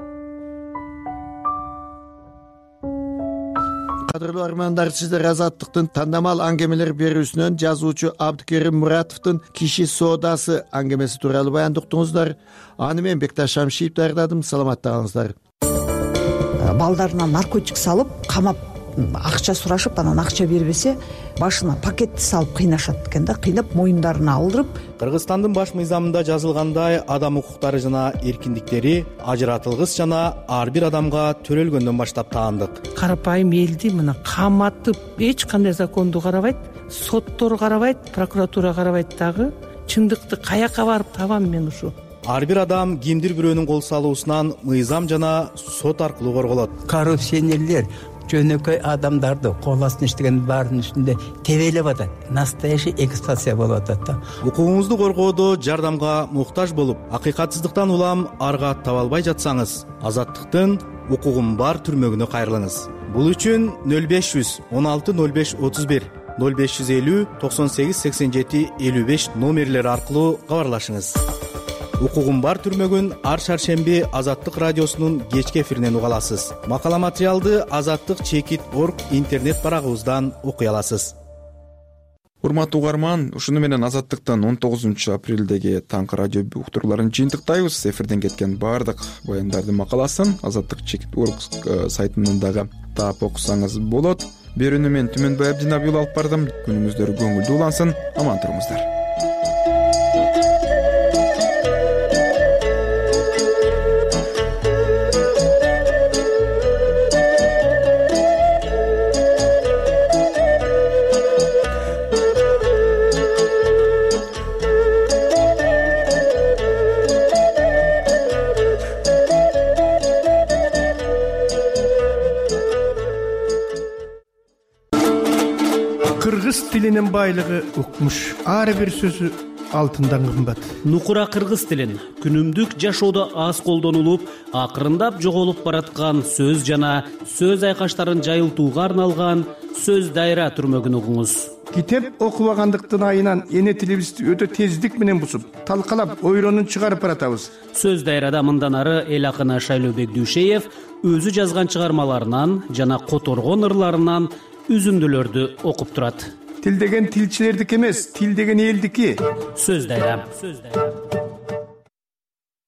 Кадырлуу армандар, сиздер Азаттыктын тандамал аңгемелер берүүсүнөн жазуучу Абдыкерим Муратовдун киши соодасы аңгемеси тууралуу баяндоо уктуңуздар. Аны мен Бекташ Шамшиев даярдадым. Саламатта калыңыздар. Балдарына наркотик салып, камап акча сурашып, анан акча бербесе, башына пакетти салып кыйнашат экен да, кыйнап моюндарына алдырып. Кыргызстандын баш мыйзамында жазылгандай, адам укуктары жана эркиндиктери ажыратылгыс жана ар бир адамга төрөлгөндөн баштап таандык. Карапайым элди мына каматып, эч кандай законду карабайт, соттор карабайт, прокуратура карабайт дагы. Чындыкты каяка барып табам мен ушу? Ар бир адам кимдир бирөөнүн кол салуусунан мыйзам жана сот аркылуу корголот. Коррупционерлер жөнөкөй адамдарды кол астына иштеген баардын үстүндө тебелеп атат. Настоящий эксплуатация болуп атат да. Укугуңузду коргоодо жардамга муктаж болуп, акыйкатсыздыктан улам арга таба албай жатсаңыз, Азаттыктын укугум бар түрмөгүнө кайрылыңыз. Бул үчүн нөл беш жүз он алты нөл беш отуз бир, нөл беш жүз элүү токсон сегиз сексен жети элүү беш номерлери аркылуу кабарлашыңыз. Укугум бар түрмөгүн ар шаршемби Азаттык радиосунун кечки эфиринен уга аласыз. Макала материалды азаттык чекит точка орг интернет барагыбыздан окуй аласыз. Урматтуу угарман, ушуну менен Азаттыктын он тогузунчу апрелдеги таңкы радио уктурууларын жыйынтыктайбыз. Эфирден кеткен баардык баяндардын макаласын азаттык чекит точка орг сайтынан дагы таап окусаңыз болот. Берүүнү мен Түмөнбай Абдинабиул алып бардым. Күнүңүздөр көңүлдүү улансын. Аман туруңуздар. Кыргыз тилинин байлыгы укмуш. Ар бир сөзү алтындан кымбат. Нукура кыргыз тилин күнүмдүк жашоодо аз колдонулуп, акырындап жоголуп бараткан сөз жана сөз айкаштарын жайылтууга арналган сөз дайра түрмөгүн угуңуз. Китеп окубагандыктын айынан эне тилибизди өтө тездик менен бузуп, талкалап, ойронун чыгарып баратабыз. Сөз дайрада мындан ары эл акыны Шайлообек Дүйшеев өзү жазган чыгармаларынан жана которгон ырларынан үзүндүлөрдү окуп турат. Тил деген тилчилердики эмес, тил деген элдики. Сөз дайра.